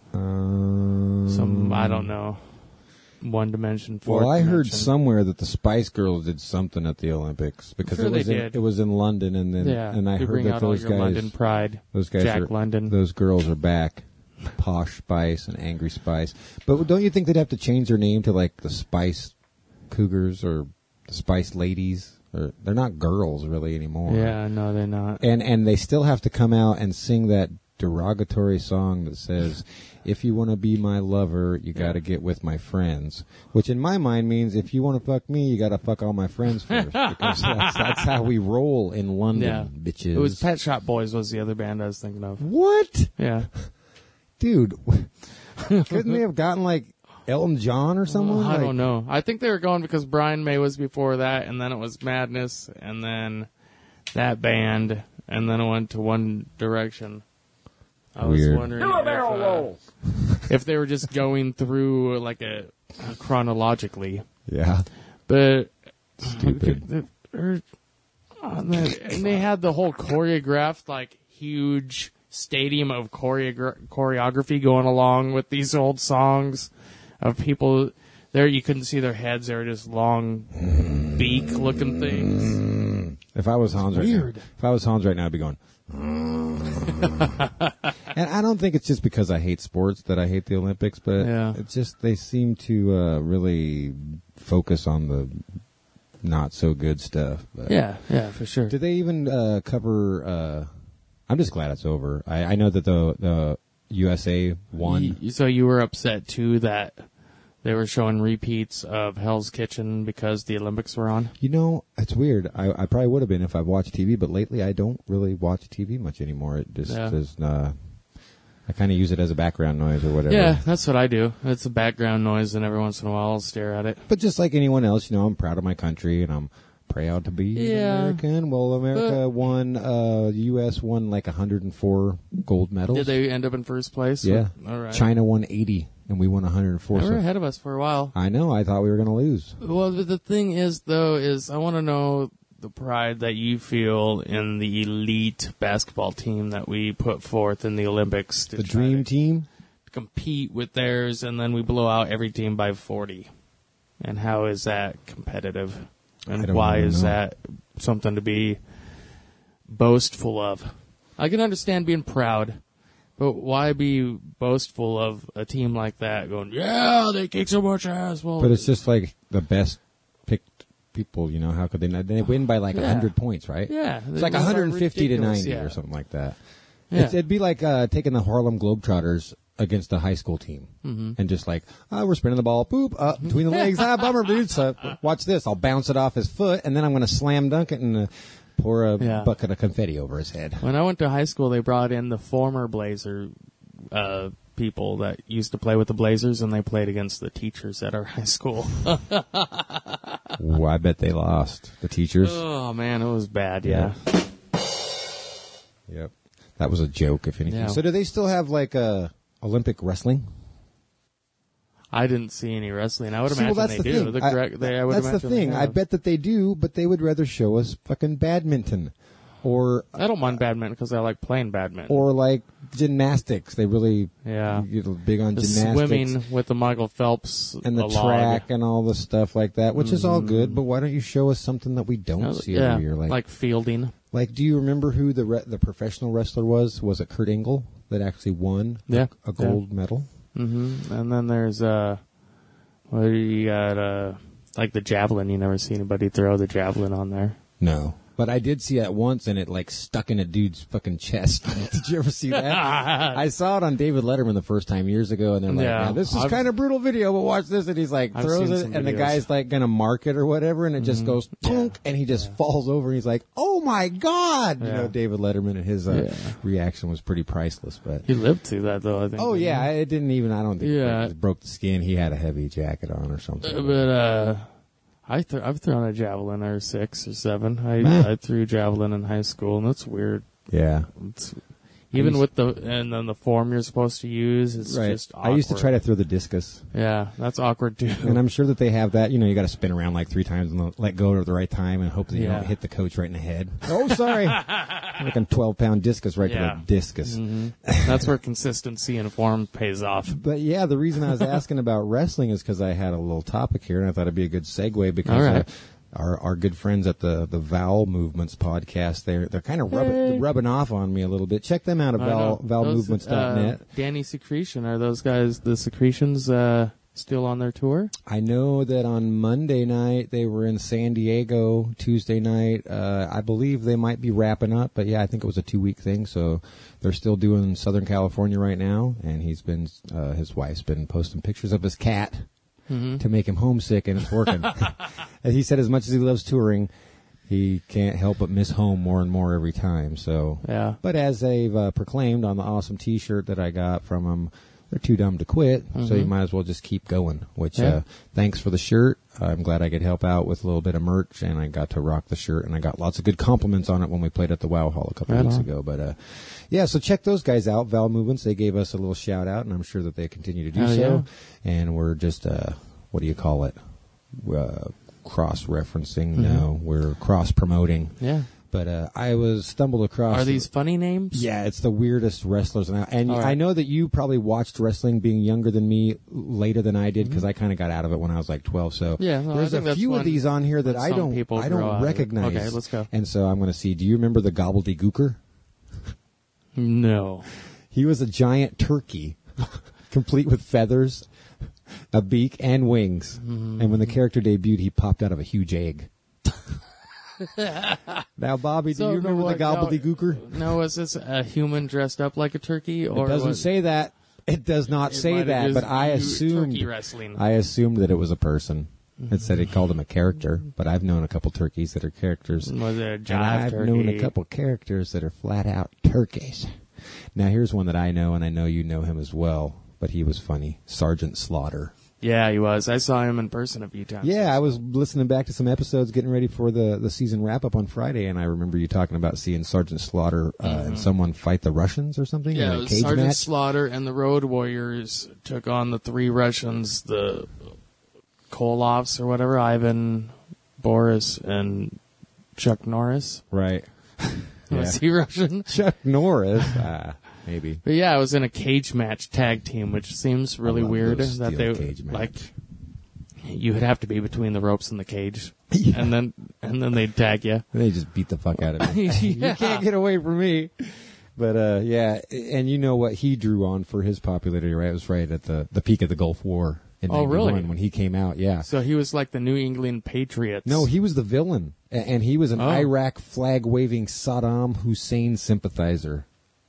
I don't know. One Dimension, Fourth Well, I heard Dimension. somewhere that the Spice Girls did something at the Olympics because Sure it was in London, and then Yeah, and I they heard bring that out all those your guys, London pride. those guys Jack are, London. those girls are back. Posh Spice and Angry Spice. But don't you think they'd have to change their name to like the Spice Cougars or the Spice Ladies? Or they're not girls really anymore. Yeah, no, they're not. And they still have to come out and sing that derogatory song that says, if you want to be my lover, you got to get with my friends. Which in my mind means if you want to fuck me, you got to fuck all my friends first. Because that's how we roll in London, bitches. It was Pet Shop Boys was the other band I was thinking of. What? Yeah. Dude, couldn't they have gotten like Elton John or someone? I don't know. I think they were going because Brian May was before that, and then it was Madness, and then that band, and then it went to One Direction. I was wondering if they were just going through like a chronologically. Yeah. But stupid. And they had the whole choreographed, like, huge stadium of choreography going along with these old songs of people there. You couldn't see their heads. They were just long beak-looking things. If I was Hans right now, I'd be going... And I don't think it's just because I hate sports that I hate the Olympics, but it's just they seem to really focus on the not so good stuff. But yeah, for sure. Did they even cover? I'm just glad it's over. I know that the USA won. So you were upset too that they were showing repeats of Hell's Kitchen because the Olympics were on? You know, it's weird. I probably would have been if I watched TV, but lately I don't really watch TV much anymore. It just is. I kind of use it as a background noise or whatever. Yeah, that's what I do. It's a background noise, and every once in a while I'll stare at it. But just like anyone else, I'm proud of my country, and I'm proud to be American. Well, America won, U.S. won like 104 gold medals. Did they end up in first place? Yeah. All right. China won 80, and we won 104. They were ahead of us for a while. I know. I thought we were going to lose. Well, the thing is, though, I want to know the pride that you feel in the elite basketball team that we put forth in the Olympics. The dream team? To compete with theirs, and then we blow out every team by 40. And how is that competitive? And why is that something to be boastful of? I can understand being proud, but why be boastful of a team like that going, yeah, they kick so much ass? Well, but it's just like the best picked people, how could they not? They win by like 100 points, right? Yeah. It's like 150 to 90 or something like that. Yeah. It'd be like taking the Harlem Globetrotters against a high school team. And just like, we're spinning the ball, boop, between the legs, bummer, dude. So watch this. I'll bounce it off his foot, and then I'm going to slam dunk it and pour a bucket of confetti over his head. When I went to high school, they brought in the former Blazer people that used to play with the Blazers, and they played against the teachers at our high school. Ooh, I bet they lost. The teachers? Oh, man, it was bad, yeah. Yep. That was a joke, if anything. Yeah. So do they still have, like, Olympic wrestling? I didn't see any wrestling. I would imagine that's they the do. Thing. That's the thing. I bet that they do, but they would rather show us fucking badminton. Or I don't mind badminton because I like playing badminton. Or like gymnastics. They really get big on gymnastics. Swimming with the Michael Phelps and the track and all the stuff like that, which is all good. But why don't you show us something that we don't see every year? Like fielding. Like, do you remember who the professional wrestler was? Was it Kurt Angle that actually won a gold medal? Mm-hmm. And then there's what do you got? Like the javelin. You never see anybody throw the javelin on there. No. But I did see that once, and it, like, stuck in a dude's fucking chest. Did you ever see that? I saw it on David Letterman the first time years ago, and they're like, yeah, this is kind of brutal video, but watch this. And he's like, throws it, and the guy's, like, going to mark it or whatever, and it just goes, tunk, and he just falls over, and he's like, oh, my God! You know, David Letterman and his reaction was pretty priceless. But he lived through that, though, I think. Oh, yeah, it didn't even, I don't think it broke the skin. He had a heavy jacket on or something. But, I've thrown a javelin or 6 or 7. I threw javelin in high school, and that's weird. Yeah. Even with and then the form you're supposed to use, it's just awkward. I used to try to throw the discus. Yeah, that's awkward too. And I'm sure that they have that. You got to spin around like 3 times and let go at the right time and hope that you don't hit the coach right in the head. Oh, sorry. Like a 12-pound discus right to the discus. Mm-hmm. That's where consistency and form pays off. But yeah, the reason I was asking about wrestling is because I had a little topic here, and I thought it'd be a good segue because our good friends at the Vowel Movements podcast. They're kind of rubbing off on me a little bit. Check them out at vowelmovements.net. Danny Secretion, are those guys, the Secretions, still on their tour? I know that on Monday night they were in San Diego. Tuesday night, I believe they might be wrapping up, but yeah, I think it was a 2-week thing. So they're still doing Southern California right now, and his wife's been posting pictures of his cat to make him homesick, and it's working. And he said as much as he loves touring, he can't help but miss home more and more every time. So, yeah. But as they've proclaimed on the awesome T-shirt that I got from him, they're too dumb to quit, so you might as well just keep going, which, thanks for the shirt. I'm glad I could help out with a little bit of merch, and I got to rock the shirt, and I got lots of good compliments on it when we played at the Wow Hall a couple weeks ago. But, yeah, so check those guys out, Vowel Movements. They gave us a little shout-out, and I'm sure that they continue to do so. Yeah. And we're just, what do you call it? Cross-referencing? No, we're cross-promoting. Yeah. But I stumbled across... Are these funny names? Yeah, it's the weirdest wrestlers. And right. I know that you probably watched wrestling being younger than me later than I did, because I kind of got out of it when I was like 12. So there's a few of these on here that I don't recognize. Okay, let's go. And so I'm going to see, do you remember the Gobbledygooker? No. He was a giant turkey, complete with feathers, a beak, and wings. And when the character debuted, he popped out of a huge egg. Now, Bobby, do you remember the Gobbledygooker? No, is this a human dressed up like a turkey? Or it doesn't say that. It does not say that, but I assumed that it was a person. It said it called him a character, but I've known a couple turkeys that are characters. Was it a and I've turkey? known a couple characters that are flat out turkeys. Now, here's one that I know, and I know you know him as well, but he was funny. Sergeant Slaughter. Yeah, he was. I saw him in person a few times. Yeah, I was listening back to some episodes, getting ready for the season wrap-up on Friday, and I remember you talking about seeing Sergeant Slaughter and someone fight the Russians or something? Yeah, in it a was cage Sergeant match? Slaughter and the Road Warriors took on the 3 Russians, the Koloffs or whatever, Ivan, Boris, and Chuck Norris. Right. Was he Russian? Chuck Norris. Maybe. But yeah, I was in a cage match tag team, which seems really weird that they cage like you would have to be between the ropes and the cage, and then they'd tag you. They just beat the fuck out of me. Yeah. You can't get away from me. But yeah, and you know what he drew on for his popularity, right? It was right at the peak of the Gulf War in 91 really? when he came out. Yeah. So he was like the New England Patriots. No, he was the villain, and he was an Iraq flag waving Saddam Hussein sympathizer.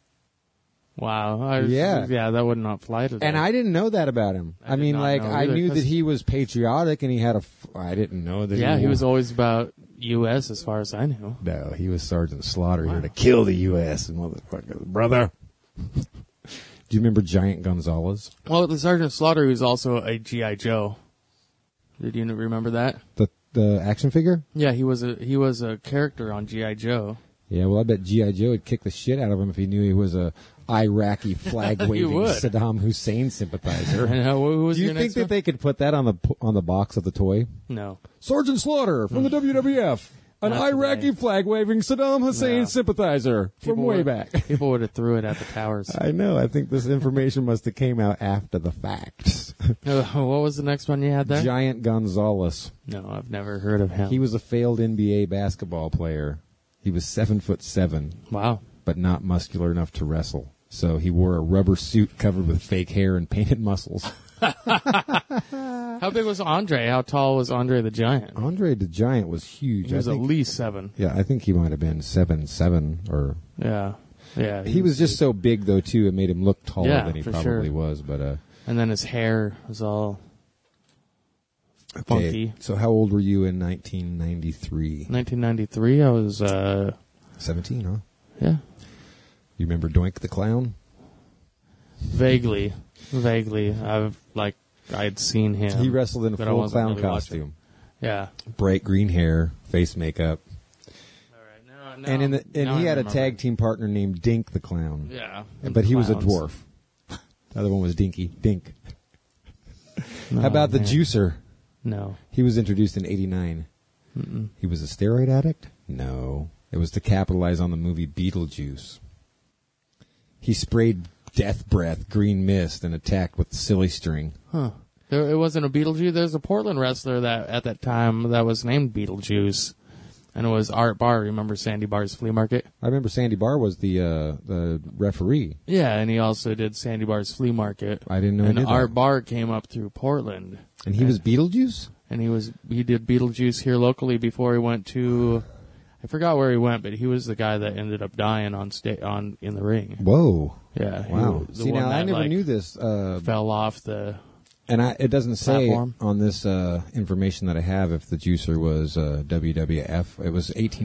Wow. Yeah, that would not fly today. And I didn't know that about him. I mean, like, I knew that he was patriotic and he had I didn't know that. Yeah, he was always about U.S. as far as I knew. No, he was Sergeant Slaughter here to kill the U.S. and motherfuckers, brother. Do you remember Giant Gonzalez? Well, the Sergeant Slaughter was also a G.I. Joe. Did you remember that? The action figure? Yeah, he was a character on G.I. Joe. Yeah, well, I bet G.I. Joe would kick the shit out of him if he knew he was a Iraqi flag-waving Saddam Hussein sympathizer. I know. Who was Do you think that they could put that on the box of the toy? No. Sergeant Slaughter from the WWF, an Iraqi flag-waving Saddam Hussein sympathizer from way back. People would have threw it at the towers. I know. I think this information must have came out after the fact. What was the next one you had there? Giant Gonzalez. No, I've never heard of him. He was a failed NBA basketball player. He was 7'7". Wow. But not muscular enough to wrestle. So he wore a rubber suit covered with fake hair and painted muscles. How big was Andre? How tall was Andre the Giant? Andre the Giant was huge. He was at least 7. Yeah, I think he might have been 7'7" or. Yeah. Yeah. He was just so big though too. It made him look taller than he probably sure. was. But and then his hair was all funky. So how old were you in 1993? 1993, I was 17, huh? Yeah. You remember Doink the Clown? Vaguely. I'd seen him. He wrestled in a full clown costume. Watching. Yeah. Bright green hair, face makeup. All right. And he had a tag team partner named Dink the Clown. Yeah. But he was a dwarf. The other one was Dinky. Dink. No, how about the Juicer? No. He was introduced in 89. Mm-mm. He was a steroid addict? No. It was to capitalize on the movie Beetlejuice. He sprayed death breath, green mist, and attacked with silly string. Huh. It wasn't a Beetlejuice. There's a Portland wrestler that at that time that was named Beetlejuice, and it was Art Barr. Remember Sandy Barr's Flea Market? I remember Sandy Barr was the referee. Yeah, and he also did Sandy Barr's Flea Market. I didn't know. And he did Art that. Barr came up through Portland, And he was Beetlejuice. and he did Beetlejuice here locally before he went to. I forgot where he went, but he was the guy that ended up dying in the ring. Whoa! Yeah. Wow. The See, one now I that, never like, knew this. fell off the. And it doesn't say platform. on this information that I have if the juicer was WWF. It was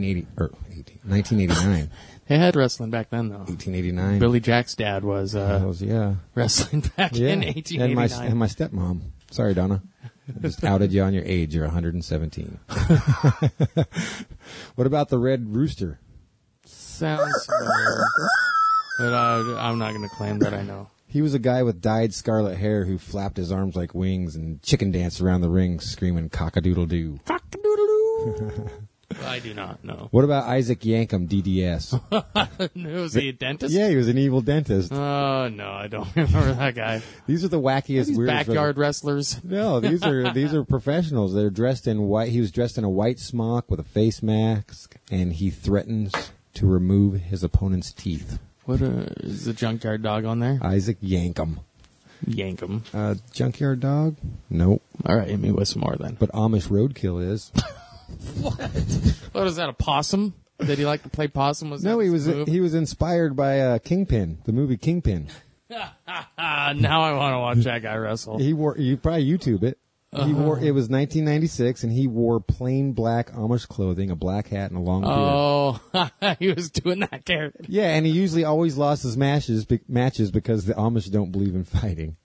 1989. They had wrestling back then, though. 1889. Billy Jack's dad was yeah. wrestling back in 1889. And my stepmom. Sorry, Donna. I just outed you on your age. You're 117. What about the Red Rooster? Sounds familiar, but I'm not going to claim that I know. He was a guy with dyed scarlet hair who flapped his arms like wings and chicken danced around the ring screaming cock-a-doodle-doo. Cock-a-doodle-doo. I do not know. What about Isaac Yankem, DDS? Was he a dentist? Yeah, he was an evil dentist. Oh, no, I don't remember that guy. These are the wackiest, These weirdest backyard wrestlers. No, these are professionals. They're dressed in white. He was dressed in a white smock with a face mask, and he threatens to remove his opponent's teeth. What is the junkyard dog on there? Isaac Yankem. Yank him. Junkyard dog? Nope. All right, hit me with some more then. But Amish Roadkill is. What is that, a possum? Did he like to play possum? No, he was inspired by Kingpin, the movie Kingpin. Now I want to watch that guy wrestle. You probably YouTube it. It was 1996, and he wore plain black Amish clothing, a black hat, and a long beard. Oh, he was doing that character. Yeah, and he usually always lost his matches because the Amish don't believe in fighting.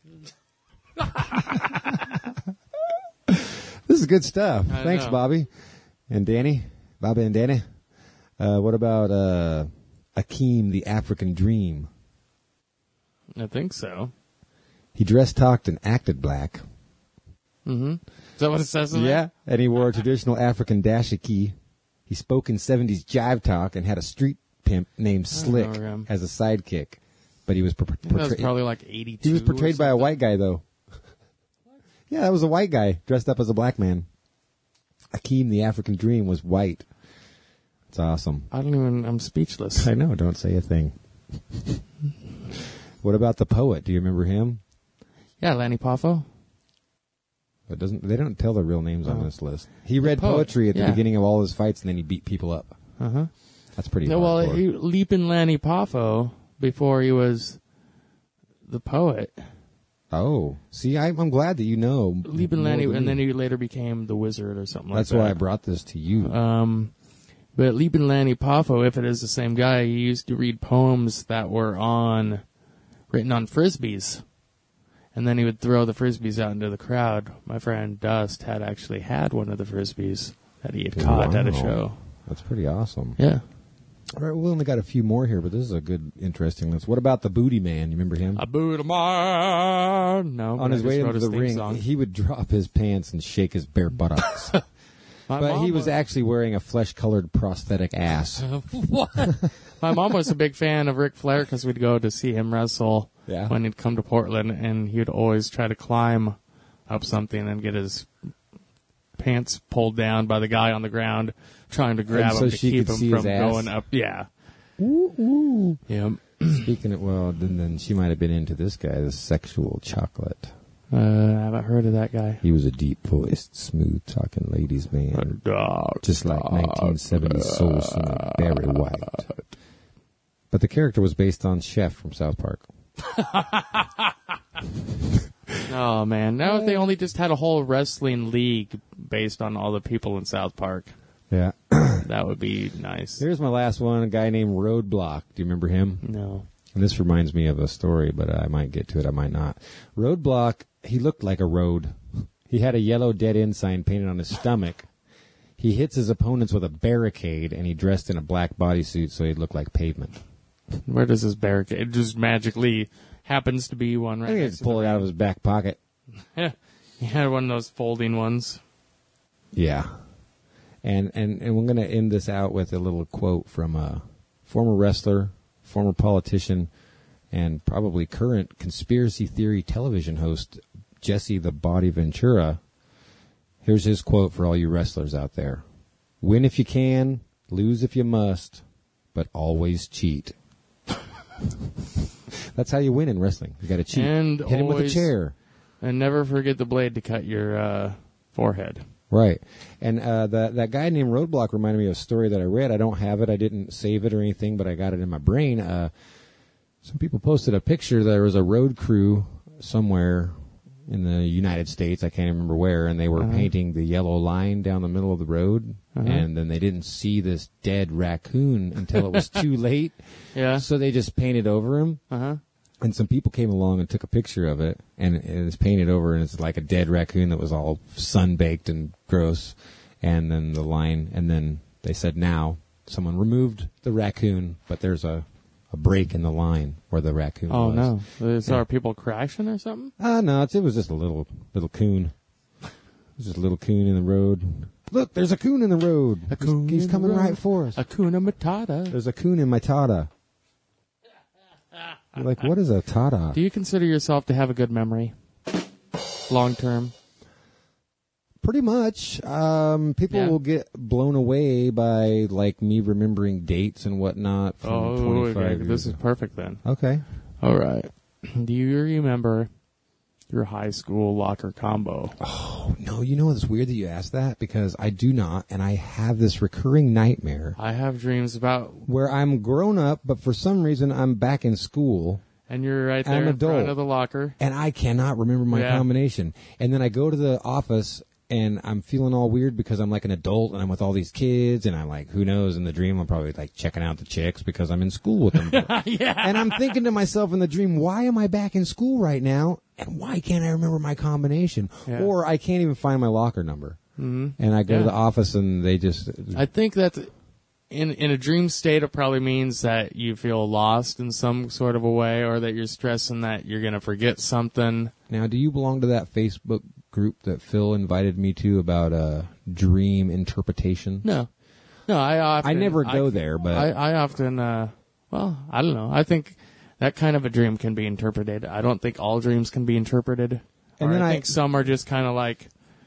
This is good stuff. Thanks, know. Bobby and Danny. Bobby and Danny. What about Akeem, the African Dream? I think so. He dressed, talked, and acted black. Mm-hmm. Is that what it says in there? Yeah, and he wore a traditional African dashiki. He spoke in 70s jive talk and had a street pimp named Slick remember him. as a sidekick. But he was That was probably like 82. He was portrayed by a white guy, though. Yeah, that was a white guy dressed up as a black man. Akeem, the African Dream, was white. It's awesome. I'm speechless. I know, don't say a thing. What about the poet? Do you remember him? Yeah, Lanny Poffo. They don't tell their real names on this list. He read poet, poetry at the yeah. beginning of all his fights, and then he beat people up. Uh-huh. That's pretty No, well, hardcore. Leapin' Lanny Poffo before he was the poet. Oh, see, I'm glad that you know. Leapin' Lanny, and then he later became the wizard or something That's like that. why I brought this to you. But Leapin' Lanny Poffo, if it is the same guy, he used to read poems that were written on Frisbees. And then he would throw the Frisbees out into the crowd. My friend Dust had actually had one of the Frisbees that he had caught at a show. That's pretty awesome. Yeah. All right, we only got a few more here, but this is a good, interesting list. What about the Booty Man? You remember him? A Buddha man. No. On his way into the ring, he would drop his pants and shake his bare buttocks. But he was actually wearing a flesh-colored prosthetic ass. What? My mom was a big fan of Ric Flair because we'd go to see him wrestle when he'd come to Portland, and he would always try to climb up something and get his pants pulled down by the guy on the ground trying to grab him to keep him from going up. Yeah. Ooh, ooh. Yep. Speaking of, well, then she might have been into this guy, the Sexual Chocolate. I haven't heard of that guy. He was a deep-voiced, smooth-talking ladies' man. Just like 1970s soul singer Barry White. But the character was based on Chef from South Park. Oh, man. Now if they only just had a whole wrestling league based on all the people in South Park, Yeah. that would be nice. Here's my last one, a guy named Roadblock. Do you remember him? No. And this reminds me of a story, but I might get to it, I might not. Roadblock, he looked like a road. He had a yellow dead-end sign painted on his stomach. He hits his opponents with a barricade, and he dressed in a black bodysuit so he'd look like pavement. Where does this barricade? It just magically happens to be one I right think he next just to pulled it out of his back pocket. He had one of those folding ones. Yeah. And we're going to end this out with a little quote from a former wrestler, former politician, and probably current conspiracy theory television host, Jesse the Body Ventura. Here's his quote for all you wrestlers out there. Win if you can, lose if you must, but always cheat. That's how you win in wrestling. You got to cheat. And hit him with a chair. And never forget the blade to cut your forehead. Right. And that guy named Roadblock reminded me of a story that I read. I don't have it. I didn't save it or anything, but I got it in my brain. Some people posted a picture. There was a road crew somewhere in the United States. I can't remember where. And they were painting the yellow line down the middle of the road. And then they didn't see this dead raccoon until it was too late. Yeah. So they just painted over him. And some people came along and took a picture of it, and it's painted over, and it's like a dead raccoon that was all sun-baked and gross. And then the line, and then they said, now, someone removed the raccoon, but there's a break in the line where the raccoon was. Oh, no. Are people crashing or something? No, it was just a little coon. It was just a little coon in the road. Look, there's a coon in the road. He's coming right for us. Hakuna Matata. There's a coon in my Tada. You're like, what is a Tada? Do you consider yourself to have a good memory? Long term? Pretty much. People will get blown away by, like, me remembering dates and whatnot from 25 years This is ago. perfect then. Okay. All right. Do you remember your high school locker combo? Oh, no. You know, it's weird that you asked that because I do not, and I have this recurring nightmare. I have dreams about... Where I'm grown up, but for some reason I'm back in school. And you're right there I'm in adult, front of the locker. And I cannot remember my combination. And then I go to the office, and I'm feeling all weird because I'm like an adult, and I'm with all these kids, and I'm like, who knows, in the dream I'm probably like checking out the chicks because I'm in school with them. And I'm thinking to myself in the dream, why am I back in school right now? And why can't I remember my combination? Yeah. Or I can't even find my locker number. And I go to the office, and they just... I think that in a dream state, it probably means that you feel lost in some sort of a way, or that you're stressing that you're going to forget something. Now, do you belong to that Facebook group that Phil invited me to about dream interpretation? No, I never go there, but I often, well, I don't know. I think that kind of a dream can be interpreted. I don't think all dreams can be interpreted. And then I think some are just kind of like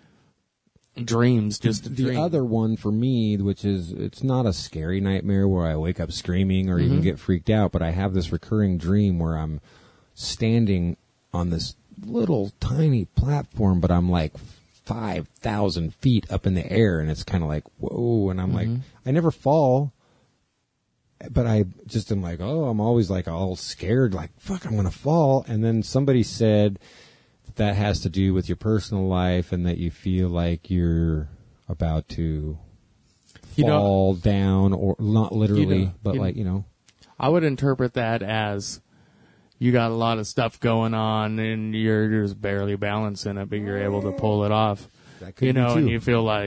dreams, just a dream. The other one for me, which is, it's not a scary nightmare where I wake up screaming or even get freaked out, but I have this recurring dream where I'm standing on this little tiny platform, but I'm like 5,000 feet up in the air, and it's kind of like, whoa, and I'm like, I never fall, but I just am like, oh, I'm always like all scared, like, fuck, I'm going to fall. And then somebody said that has to do with your personal life and that you feel like you're about to fall down, or not literally, but like, you know. I would interpret that as you got a lot of stuff going on and you're just barely balancing it, but you're able to pull it off. That could be too. And you feel like,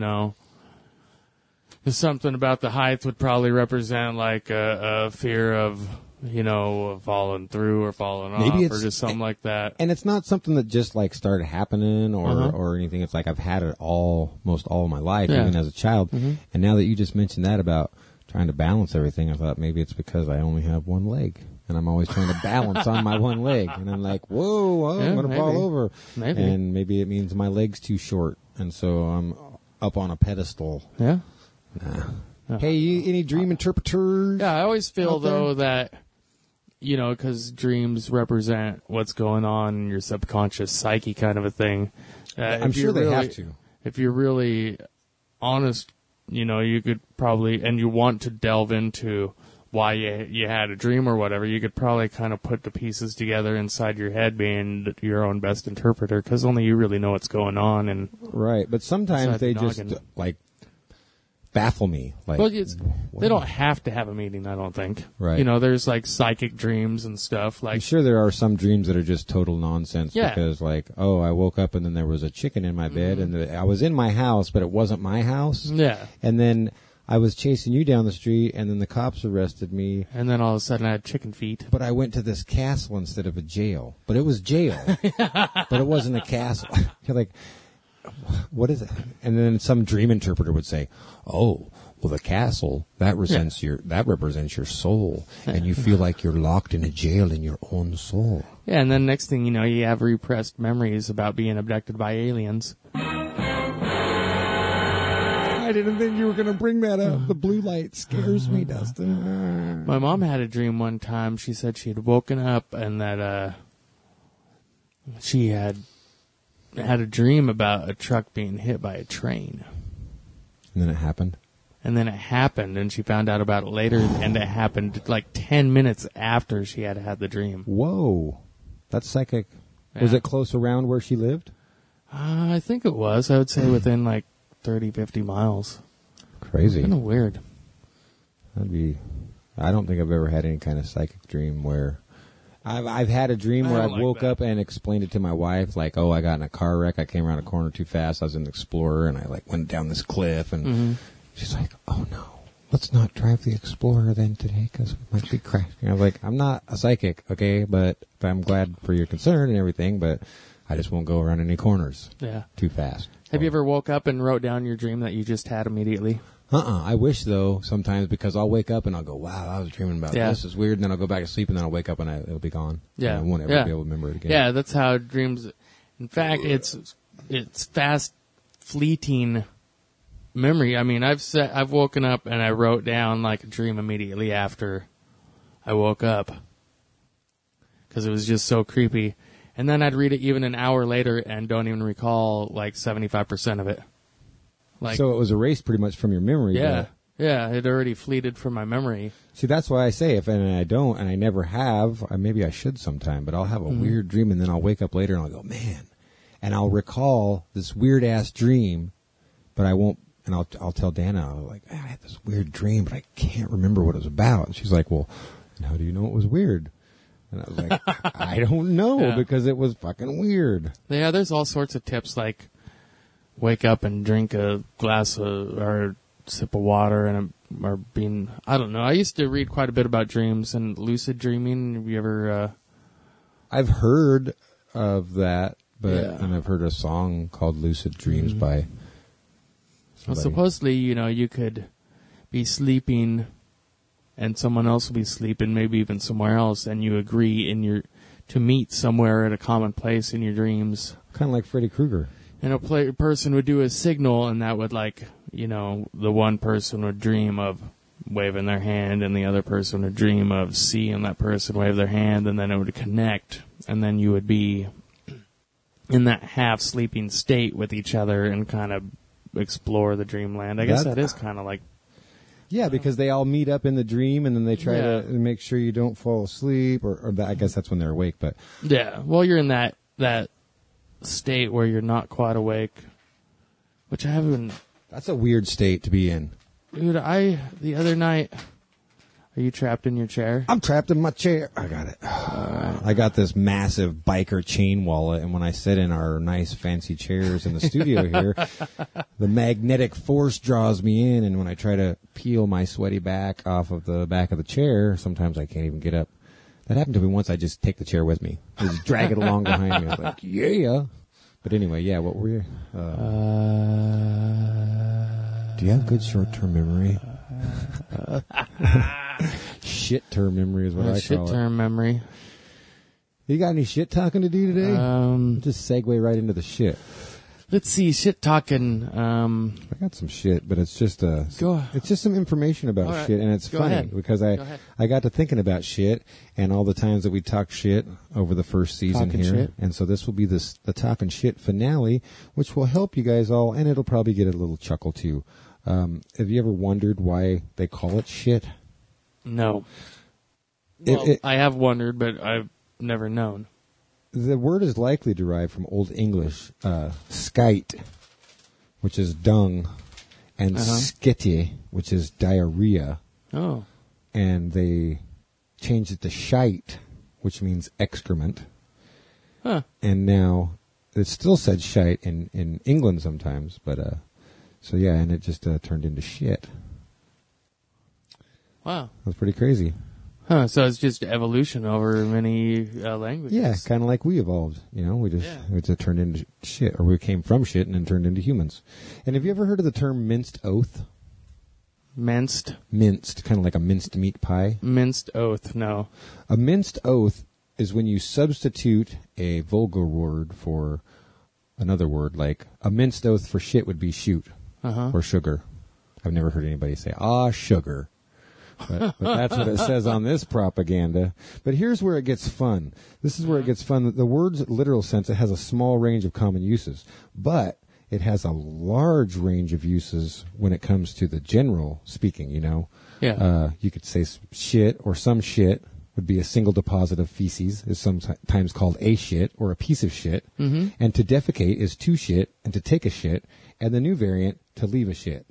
something about the height would probably represent like a fear of, falling through or falling off, or just something like that. And it's not something that just like started happening or anything. It's like I've had it most all of my life, even as a child. And now that you just mentioned that about trying to balance everything, I thought maybe it's because I only have one leg. And I'm always trying to balance on my one leg. And I'm like, whoa, I'm going to fall over. Maybe. And maybe it means my leg's too short. And so I'm up on a pedestal. Yeah. Nah. Hey, any dream interpreters? Yeah, I always feel, though, that, because dreams represent what's going on in your subconscious psyche kind of a thing. I'm sure they have to. If you're really honest, you could probably, and you want to delve into why you had a dream or whatever, you could probably kind of put the pieces together inside your head, being your own best interpreter, because only you really know what's going on. And right, but sometimes they just like baffle me. Like, well, they don't have to have a meaning, I don't think. Right. There's like psychic dreams and stuff. Like, I'm sure there are some dreams that are just total nonsense because, like, oh, I woke up and then there was a chicken in my bed, and I was in my house, but it wasn't my house. Yeah. And then I was chasing you down the street, and then the cops arrested me. And then all of a sudden I had chicken feet. But I went to this castle instead of a jail. But it was jail. But it wasn't a castle. You're like, what is it? And then some dream interpreter would say, oh, Well, the castle, that represents your soul, and you feel like you're locked in a jail in your own soul. Yeah, and then next thing you know, you have repressed memories about being abducted by aliens. I didn't think you were going to bring that up. The blue light scares me, Dustin. My mom had a dream one time. She said she had woken up and that she had a dream about a truck being hit by a train. And then it happened? And then it happened, and she found out about it later, and it happened like 10 minutes after she had had the dream. Whoa. That's psychic. Yeah. Was it close around where she lived? I think it was. I would say within like 30, 50 miles. Crazy. Kind of weird. I don't think I've ever had any kind of psychic dream where... I've had a dream where I woke up and explained it to my wife, like, oh, I got in a car wreck, I came around a corner too fast, I was in the Explorer, and I like went down this cliff, and she's like, oh no, let's not drive the Explorer then today, because we might be crashing. I was like, I'm not a psychic, okay, but I'm glad for your concern and everything, but I just won't go around any corners too fast. Have you ever woke up and wrote down your dream that you just had immediately? I wish, though, sometimes, because I'll wake up and I'll go, wow, I was dreaming about this. It's weird. And then I'll go back to sleep, and then I'll wake up and it'll be gone. Yeah. And I won't ever be able to remember it again. Yeah, that's how dreams... In fact, it's fast, fleeting memory. I mean, I've woken up and I wrote down like a dream immediately after I woke up. Because it was just so creepy. And then I'd read it even an hour later and don't even recall like 75% of it. Like, so it was erased pretty much from your memory. Yeah, it already fleeted from my memory. See, that's why I say and I don't, and I never have. Maybe I should sometime, but I'll have a weird dream, and then I'll wake up later and I'll go, man, and I'll recall this weird ass dream, but I won't. And I'll tell Dana, I'm like, man, I had this weird dream, but I can't remember what it was about. And she's like, well, how do you know it was weird? And I was like, I don't know because it was fucking weird. Yeah, there's all sorts of tips like. Wake up and drink a glass or sip of water or being, I don't know. I used to read quite a bit about dreams and lucid dreaming. Have you ever? I've heard of that, and I've heard a song called "Lucid Dreams" by. Well, supposedly, you could be sleeping, and someone else will be sleeping, maybe even somewhere else, and you agree to meet somewhere at a common place in your dreams. Kind of like Freddy Krueger. And a person would do a signal, and that would the one person would dream of waving their hand, and the other person would dream of seeing that person wave their hand, and then it would connect, and then you would be in that half-sleeping state with each other and kind of explore the dreamland. I guess that is kind of like... Yeah, because they all meet up in the dream, and then they try to make sure you don't fall asleep, or I guess that's when they're awake, but... Yeah, well, you're in that state where you're not quite awake, which I haven't. That's a weird state to be in, dude. The other night, are you trapped in your chair? I'm trapped in my chair. I got it. I got this massive biker chain wallet, and when I sit in our nice fancy chairs in the studio here, the magnetic force draws me in, and when I try to peel my sweaty back off of the back of the chair, sometimes I can't even get up. That happened to me once. I just take the chair with me. I just drag it along behind me. I was like, yeah. But anyway, what were you? Do you have good short-term memory? Shit-term memory is what I call it. Shit-term memory. You got any shit talking to do today? Just segue right into the shit. Let's see, shit talking. I got some shit, but it's just it's just some information about shit, and it's funny because I got to thinking about shit and all the times that we talked shit over the first season talking here, shit. And so this will be the talking shit finale, which will help you guys all, and it'll probably get a little chuckle too. Have you ever wondered why they call it shit? No. Well, I have wondered, but I've never known. The word is likely derived from Old English, skite, which is dung, and skitty, which is diarrhea. Oh. And they changed it to shite, which means excrement. Huh. And now, it still said shite in England sometimes, but, and it just turned into shit. Wow. That's pretty crazy. Huh, so it's just evolution over many languages. Yeah, kind of like we evolved. We just turned into shit, or we came from shit and then turned into humans. And have you ever heard of the term minced oath? Minced. Minced, kind of like a minced meat pie. Minced oath, no. A minced oath is when you substitute a vulgar word for another word. Like a minced oath for shit would be shoot or sugar. I've never heard anybody say, sugar. But that's what it says on this propaganda. But here's where it gets fun. This is where it gets fun. The word's literal sense, it has a small range of common uses. But it has a large range of uses when it comes to the general speaking, you know. Yeah. You could say shit or some shit would be a single deposit of feces, is sometimes called a shit or a piece of shit. Mm-hmm. And to defecate is to shit and to take a shit. And the new variant, to leave a shit.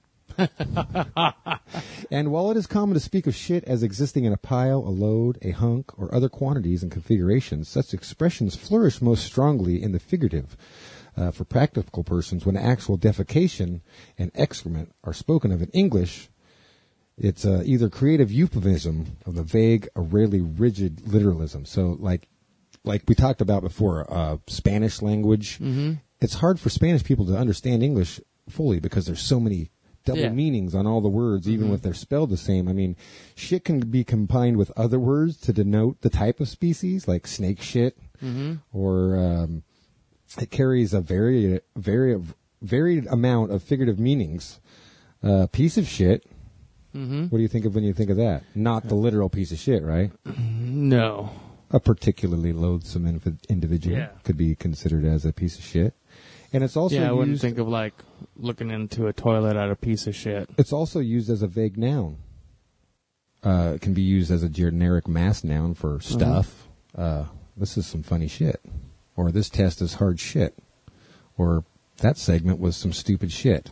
And while it is common to speak of shit as existing in a pile, a load, a hunk, or other quantities and configurations, such expressions flourish most strongly in the figurative. For practical persons, when actual defecation and excrement are spoken of in English, it's either creative euphemism of the vague or rarely rigid literalism. So, like we talked about before, Spanish language, it's hard for Spanish people to understand English fully because there's so many double meanings on all the words, even if they're spelled the same. I mean, shit can be combined with other words to denote the type of species, like snake shit, or it carries a varied amount of figurative meanings. Piece of shit. What do you think of when you think of that? Not the literal piece of shit, right? No. A particularly loathsome individual could be considered as a piece of shit. And it's also I wouldn't think of like looking into a toilet at a piece of shit. It's also used as a vague noun. It can be used as a generic mass noun for stuff. This is some funny shit. Or this test is hard shit. Or that segment was some stupid shit.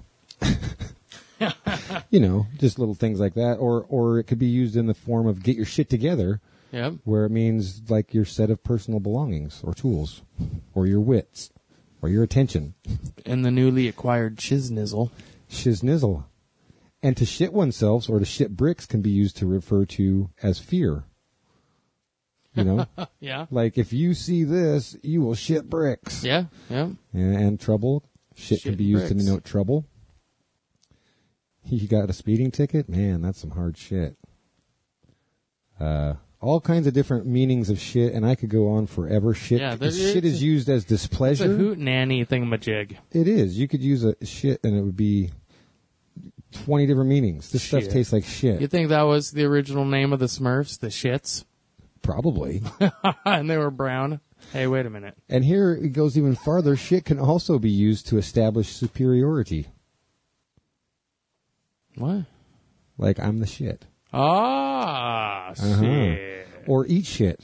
You know, just little things like that. Or it could be used in the form of get your shit together. Yep. Where it means like your set of personal belongings or tools. Or your wits. Or your attention. And the newly acquired shiznizzle. Shiznizzle. And to shit oneself or to shit bricks can be used to refer to as fear. You know? Yeah. Like, if you see this, you will shit bricks. Yeah, yeah. And trouble. Shit can be used to denote trouble. You got a speeding ticket? Man, that's some hard shit. All kinds of different meanings of shit, and I could go on forever. Shit is used as displeasure. It's a hoot nanny thingamajig. It is. You could use a shit, and it would be 20 different meanings. This stuff tastes like shit. You think that was the original name of the Smurfs, the shits? Probably. And they were brown. Hey, wait a minute. And here it goes even farther. Shit can also be used to establish superiority. What? Like, I'm the shit. Shit. Or eat shit.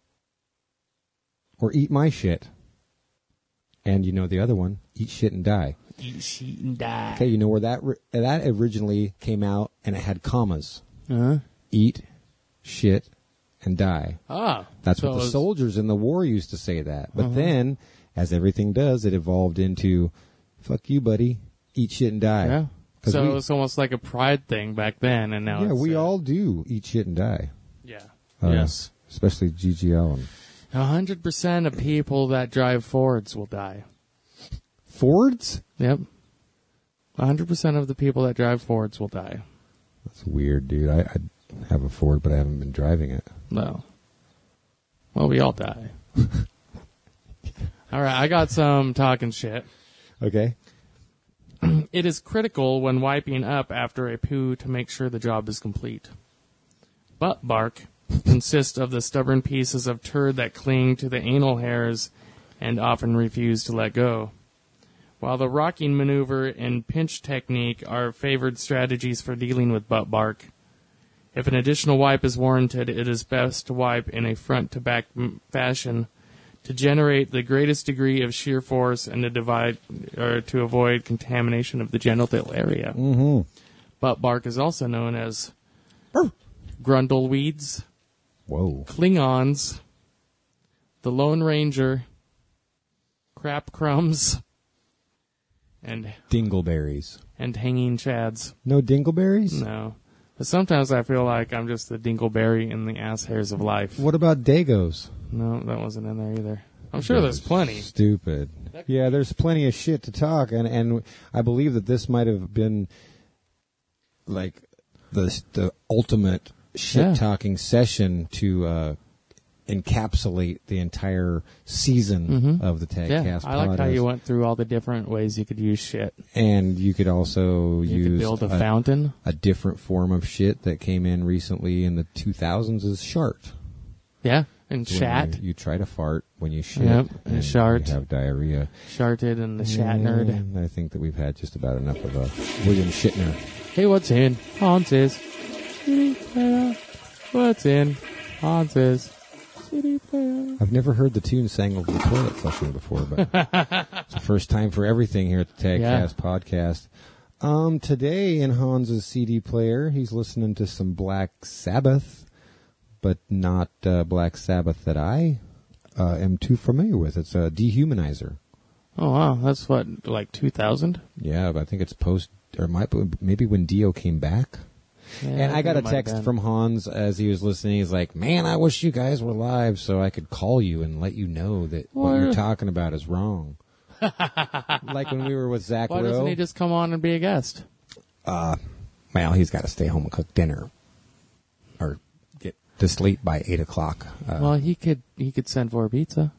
Or eat my shit. And you know the other one, eat shit and die. Eat shit and die. Okay, you know where that originally came out, and it had commas. Eat shit and die. That's what the soldiers in the war used to say that. But then, as everything does, it evolved into, fuck you, buddy, eat shit and die. Yeah. So it was almost like a pride thing back then, and now we all do eat shit and die. Yeah. Yes. Especially G.G. Allen. 100% of people that drive Fords will die. Fords? Yep. 100% of the people that drive Fords will die. That's weird, dude. I have a Ford, but I haven't been driving it. No. Well, we all die. All right, I got some talking shit. Okay. It is critical when wiping up after a poo to make sure the job is complete. Butt bark consists of the stubborn pieces of turd that cling to the anal hairs and often refuse to let go. While the rocking maneuver and pinch technique are favored strategies for dealing with butt bark, if an additional wipe is warranted, it is best to wipe in a front-to-back fashion to generate the greatest degree of shear force and to avoid contamination of the genital area. Mm-hmm. Butt bark is also known as grundleweeds, Klingons, the Lone Ranger, crap crumbs, and dingleberries. And hanging chads. No dingleberries? No. But sometimes I feel like I'm just the dingleberry in the ass hairs of life. What about dagos? No, that wasn't in there either. I'm sure there's plenty. Stupid. Yeah, there's plenty of shit to talk, and I believe that this might have been like the ultimate shit-talking session to encapsulate the entire season of the TagCast I like how you went through all the different ways you could use shit. And you could also could build a fountain. A different form of shit that came in recently in the 2000s is shart. Yeah, and shat. You try to fart when you shit. Yep, and shart. You have diarrhea. Sharted and the shat nerd. And I think that we've had just about enough of a William Shatner. Hey, what's in? Hans is. What's in? Hans is. I've never heard the tune sang over the toilet flushing before, but it's the first time for everything here at the TagCast podcast. Today in Hans's CD player, he's listening to some Black Sabbath, but not Black Sabbath that I am too familiar with. It's a Dehumanizer. Oh, wow. That's what, like 2000? Yeah, but I think it's post, or maybe when Dio came back. Yeah, and I got a text from Hans as he was listening. He's like, man, I wish you guys were live so I could call you and let you know that what you're talking about is wrong. Like when we were with Zach Rowe. Why doesn't he just come on and be a guest? Well, he's got to stay home and cook dinner. Or get to sleep by 8 o'clock. Well, he could send for a pizza.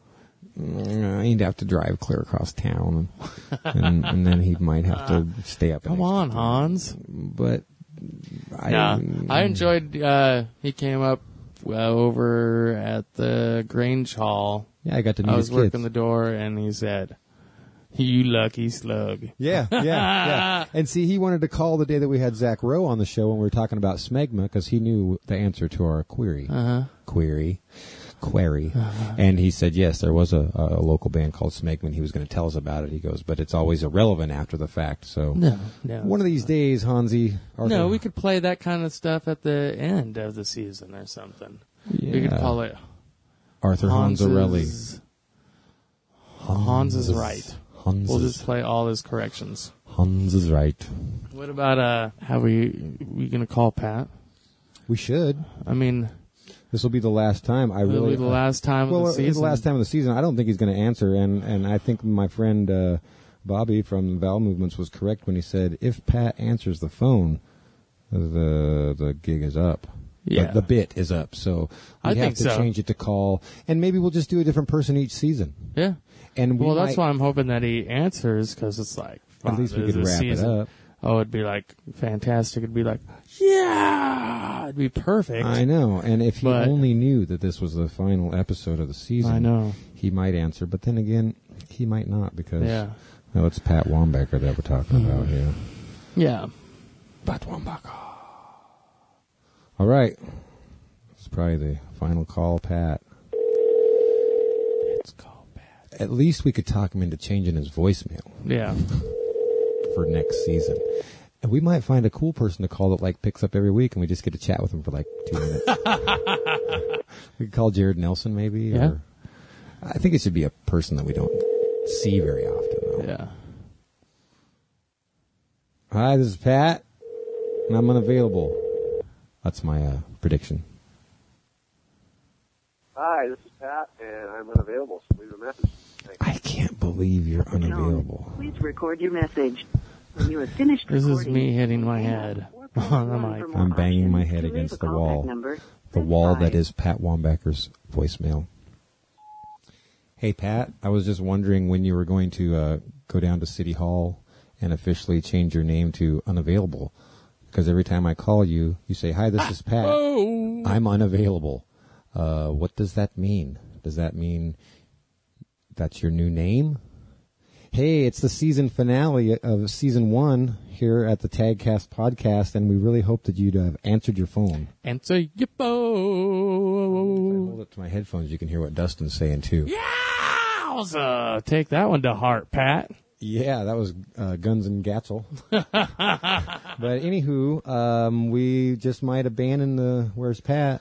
He'd have to drive clear across town. And then he might have to stay up. Come on, Hans. But... I enjoyed, he came up over at the Grange Hall. Yeah, I got to meet his kids. I was working the door, and he said, you lucky slug. Yeah. And see, he wanted to call the day that we had Zach Rowe on the show when we were talking about smegma, because he knew the answer to our query. Query. And he said, yes, there was a local band called Smegma. He was going to tell us about it. He goes, but it's always irrelevant after the fact. So no. One of these days, Hansi. Arthur. No, we could play that kind of stuff at the end of the season or something. Yeah. We could call it Arthur Hansarelli. Hans is right. We'll just play all his corrections. Hans is right. What about, how we going to call Pat? We should. I mean... This will be the last time. It'll be the last time of the season. It's the last time of the season. I don't think he's going to answer, and I think my friend Bobby from Vowel Movements was correct when he said if Pat answers the phone, the gig is up. Yeah, the bit is up. So we have to change it to call, and maybe we'll just do a different person each season. Yeah, and that's why I'm hoping that he answers, because it's like at least we could wrap it up. Oh, it'd be like fantastic. It'd be like, yeah, it'd be perfect. I know. And if he only knew that this was the final episode of the season, I know, he might answer. But then again, he might not, because it's Pat Wambacher that we're talking about here. Yeah. Pat Wambacher. All right. It's probably the final call, Pat. Let's call Pat. At least we could talk him into changing his voicemail. Yeah. For next season. And we might find a cool person to call that picks up every week, and we just get to chat with him for 2 minutes. We could call Jared Nelson maybe. Yeah. Or I think it should be a person that we don't see very often, though. Yeah. Hi, this is Pat, and I'm unavailable. That's my prediction. Hi, this is Pat, and I'm unavailable, so leave a message. Thanks. I can't believe you're unavailable. Please record your message. When you have finished recording, this is me hitting my head on the mic. I'm banging my head against the wall. The wall that is Pat Wambacher's voicemail. Hey, Pat, I was just wondering when you were going to go down to City Hall and officially change your name to Unavailable. Because every time I call you, you say, hi, this is Pat. Oh. I'm unavailable. What does that mean? Does that mean that's your new name? Hey, it's the season finale of season 1 here at the TagCast podcast, and we really hope that you'd have answered your phone. Answer your phone. If I hold it to my headphones, you can hear what Dustin's saying, too. Yeah! Take that one to heart, Pat. Yeah, that was Guns and Gatzel. But anywho, we just might abandon the Where's Pat?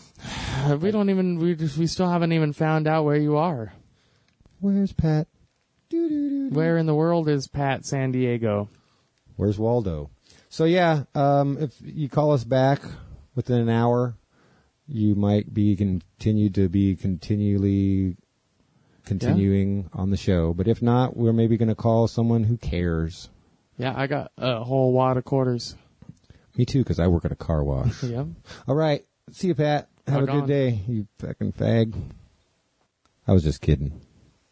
We still haven't even found out where you are. Where's Pat? Where in the world is Pat San Diego? Where's Waldo? So yeah, if you call us back within an hour, you might be continuing on the show. But if not, we're maybe going to call someone who cares. Yeah, I got a whole wad of quarters. Me too, because I work at a car wash. Yep. All right. See you, Pat. Have a good day, you fucking fag. I was just kidding.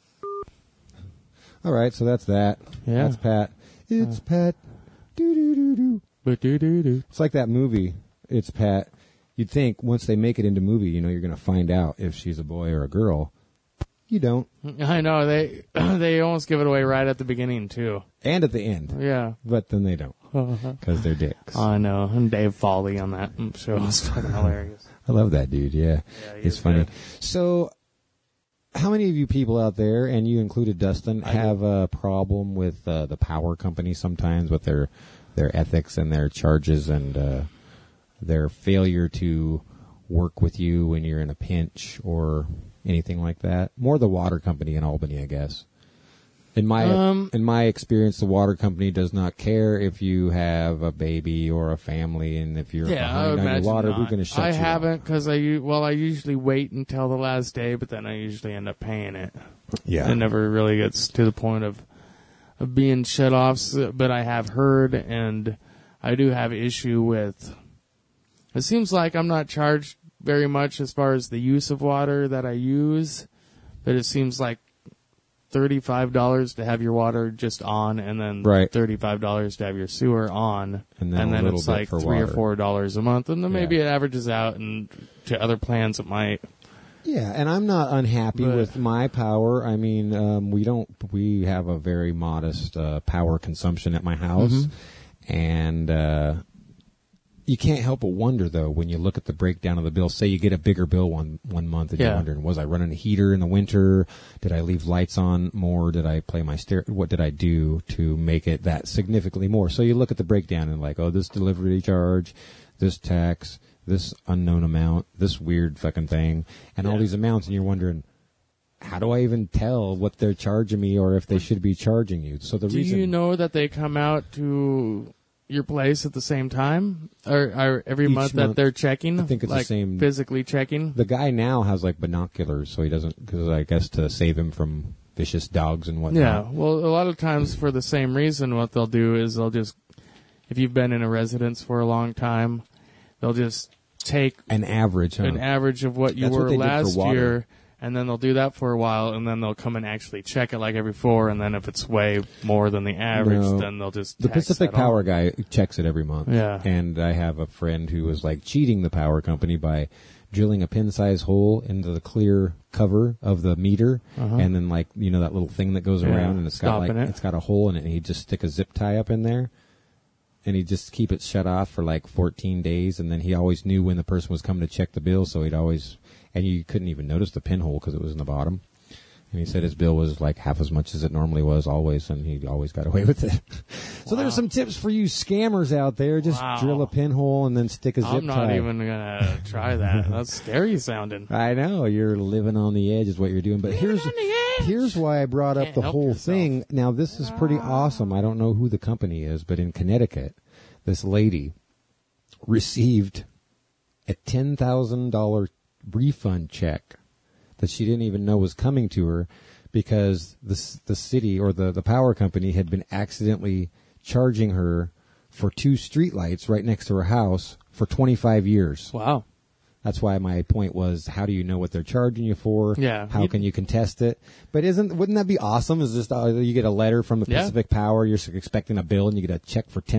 All right, so that's that. Yeah. That's Pat. It's Pat. Do-do-do-do. Do-do-do-do. It's like that movie, It's Pat. You'd think once they make it into movie, you're going to find out if she's a boy or a girl. You don't. I know. They almost give it away right at the beginning, too. And at the end. Yeah. But then they don't. Because they're dicks. I know. And Dave Foley on that show is fucking hilarious. I love that dude, yeah. He's funny. Good. So, how many of you people out there, and you included Dustin, have a problem with the power company sometimes with their ethics and their charges and their failure to work with you when you're in a pinch or anything like that? More the water company in Albany, I guess. In my experience, the water company does not care if you have a baby or a family, and if you're behind on your water, we're going to shut you off. I haven't, because I usually wait until the last day, but then I usually end up paying it. Yeah. It never really gets to the point of being shut off, but I have heard, and I do have issue with. It seems like I'm not charged very much as far as the use of water that I use, but it seems like $35 to have your water just on, and then $35 to have your sewer on, and then it's like $3 or $4 a month, and then maybe it averages out, and to other plans it might. Yeah, and I'm not unhappy with my power. I mean, we have a very modest power consumption at my house, and you can't help but wonder, though, when you look at the breakdown of the bill. Say you get a bigger bill one month, and you're wondering, was I running a heater in the winter? Did I leave lights on more? Did I play my stereo? What did I do to make it that significantly more? So you look at the breakdown and like, oh, this delivery charge, this tax, this unknown amount, this weird fucking thing, and all these amounts, and you're wondering, how do I even tell what they're charging me or if they should be charging you? So do you know that they come out to your place at the same time, or every month that they're checking? I think it's like the same. Physically checking. The guy now has like binoculars, so he doesn't, because I guess to save him from vicious dogs and whatnot. Yeah, well, a lot of times for the same reason, what they'll do is they'll just, if you've been in a residence for a long time, they'll just take an average of what you were last year. And then they'll do that for a while, and then they'll come and actually check it like every 4, and then if it's way more than the average, then they'll just The Pacific Power guy checks it every month. Yeah. And I have a friend who was like cheating the power company by drilling a pin-size hole into the clear cover of the meter, and then like, you know, that little thing that goes around, and it's got it's got a hole in it, and he'd just stick a zip tie up in there. And he'd just keep it shut off for like 14 days, and then he always knew when the person was coming to check the bill, so he'd always, and you couldn't even notice the pinhole because it was in the bottom. And he said his bill was like half as much as it normally was always, and he always got away with it. So there's some tips for you scammers out there. Just drill a pinhole and then stick a zip tie. I'm not even going to try that. That's scary sounding. I know. You're living on the edge is what you're doing. But here's why I brought up the whole thing. Now, this is pretty awesome. I don't know who the company is, but in Connecticut, this lady received a $10,000 refund check that she didn't even know was coming to her because the city or the power company had been accidentally charging her for 2 streetlights right next to her house for 25 years. Wow. That's why my point was, how do you know what they're charging you for? Yeah. How can you contest it? But wouldn't that be awesome? Is just you get a letter from the Pacific Power, you're expecting a bill, and you get a check for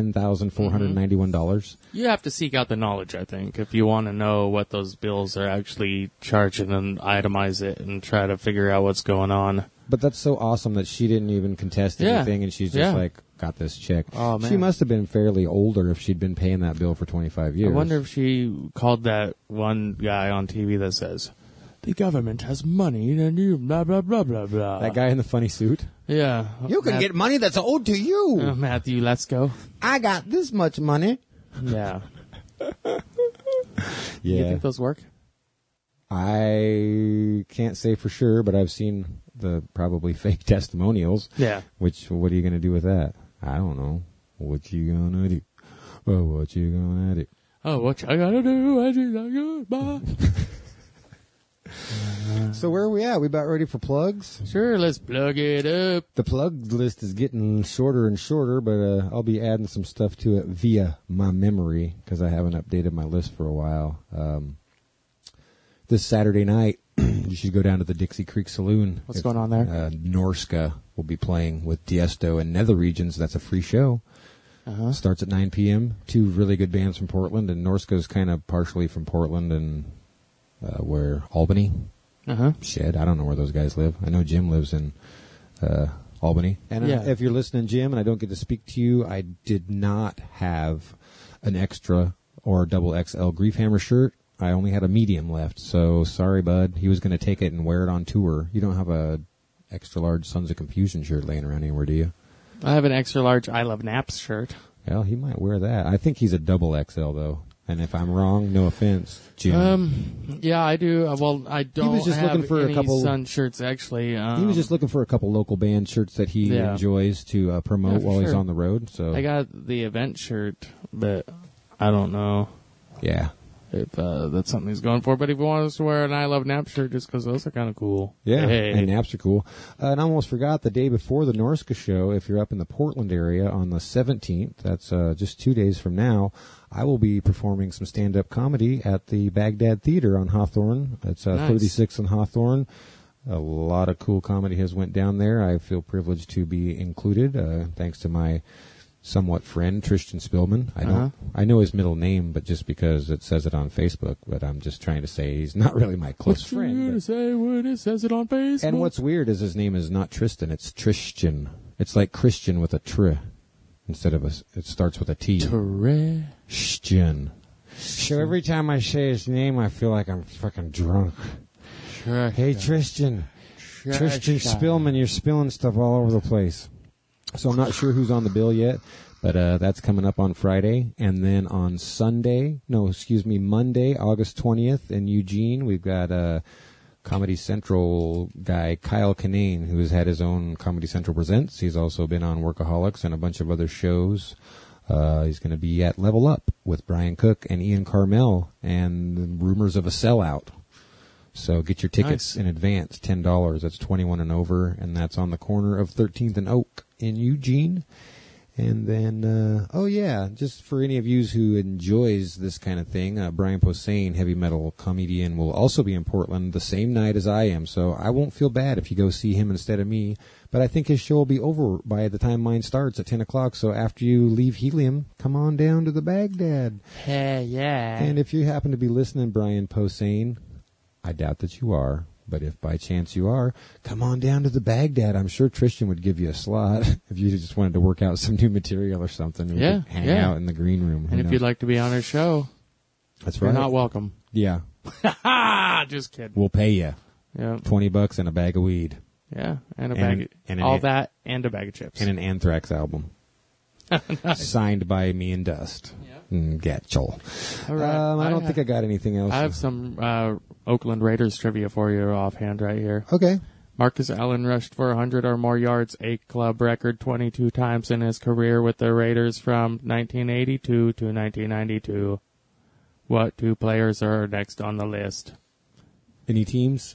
$10,491. You have to seek out the knowledge, I think, if you want to know what those bills are actually charging, and itemize it and try to figure out what's going on. But that's so awesome that she didn't even contest anything, and she's just like, got this check. Oh, man. She must have been fairly older if she'd been paying that bill for 25 years. I wonder if she called that one guy on TV that says, the government has money and you blah, blah, blah, blah, blah. That guy in the funny suit? Yeah. You can get money that's owed to you. Matthew, let's go. I got this much money. Yeah. You think those work? I can't say for sure, but I've seen the probably fake testimonials. Yeah. Which, what are you going to do with that? I don't know. What you gonna do? Oh, what you gonna do? Oh, what you gotta do? Goodbye. So where are we at? We about ready for plugs? Sure, let's plug it up. The plug list is getting shorter and shorter, but I'll be adding some stuff to it via my memory because I haven't updated my list for a while. This Saturday night, you should go down to the Dixie Creek Saloon. What's going on there? Norska will be playing with Tiesto and Nether Regions. That's a free show. Starts at 9 p.m. Two really good bands from Portland, and Norska is kind of partially from Portland and where Albany. Shed. I don't know where those guys live. I know Jim lives in Albany. And if you're listening, Jim, and I don't get to speak to you, I did not have an extra or double XL Grief Hammer shirt. I only had a medium left, so sorry, bud. He was going to take it and wear it on tour. You don't have a extra large Sons of Confusion shirt laying around anywhere, do you? I have an extra large I Love Naps shirt. Well, he might wear that. I think he's a double XL, though. And if I'm wrong, no offense, Jim. Yeah, I do. Well, I don't he was just have looking for any a couple Sun shirts, actually. He was just looking for a couple local band shirts that he enjoys to promote while he's on the road. So I got the event shirt, but I don't know. Yeah. If that's something he's going for. But if he wants to wear an I Love Naps shirt just because those are kind of cool. Yeah, and naps are cool. And I almost forgot, the day before the Norska show, if you're up in the Portland area on the 17th, that's just 2 days from now, I will be performing some stand-up comedy at the Baghdad Theater on Hawthorne. It's 36 on Hawthorne. A lot of cool comedy has went down there. I feel privileged to be included, thanks to my somewhat friend, Tristan Spillman. I know his middle name, but just because it says it on Facebook, but I'm just trying to say he's not really my close friend. What you to say when it says it on Facebook? And what's weird is his name is not Tristan, it's Tristan. It's like Christian with a tr instead of it starts with a T. Tristan. So every time I say his name, I feel like I'm fucking drunk. Hey, Tristan. Tristan Spillman, you're spilling stuff all over the place. So I'm not sure who's on the bill yet, but that's coming up on Friday. And then on Monday, August 20th in Eugene, we've got Comedy Central guy Kyle Kinane, who has had his own Comedy Central Presents. He's also been on Workaholics and a bunch of other shows. He's going to be at Level Up with Brian Cook and Ian Carmel and Rumors of a Sellout. So get your tickets in advance, $10. That's 21 and over, and that's on the corner of 13th and Oak in Eugene. And then, just for any of you who enjoys this kind of thing, Brian Posehn, heavy metal comedian, will also be in Portland the same night as I am. So I won't feel bad if you go see him instead of me. But I think his show will be over by the time mine starts at 10 o'clock. So after you leave Helium, come on down to the Baghdad. Hey, yeah. And if you happen to be listening, Brian Posehn, I doubt that you are, but if by chance you are, come on down to the Baghdad. I'm sure Tristan would give you a slot if you just wanted to work out some new material or something. We could hang out in the green room. And if you'd like to be on our show, that's right. You're not welcome. Yeah. Just kidding. We'll pay you. Yeah. $20 and a bag of weed. Yeah, and a bag of, all that and a bag of chips. And an Anthrax album. Signed by me and Dust. Gatchel. All right. I don't think I got anything else. I have some Oakland Raiders trivia for you offhand right here. Okay. Marcus Allen rushed for 100 or more yards, a club record 22 times in his career with the Raiders from 1982 to 1992. What two players are next on the list? Any teams?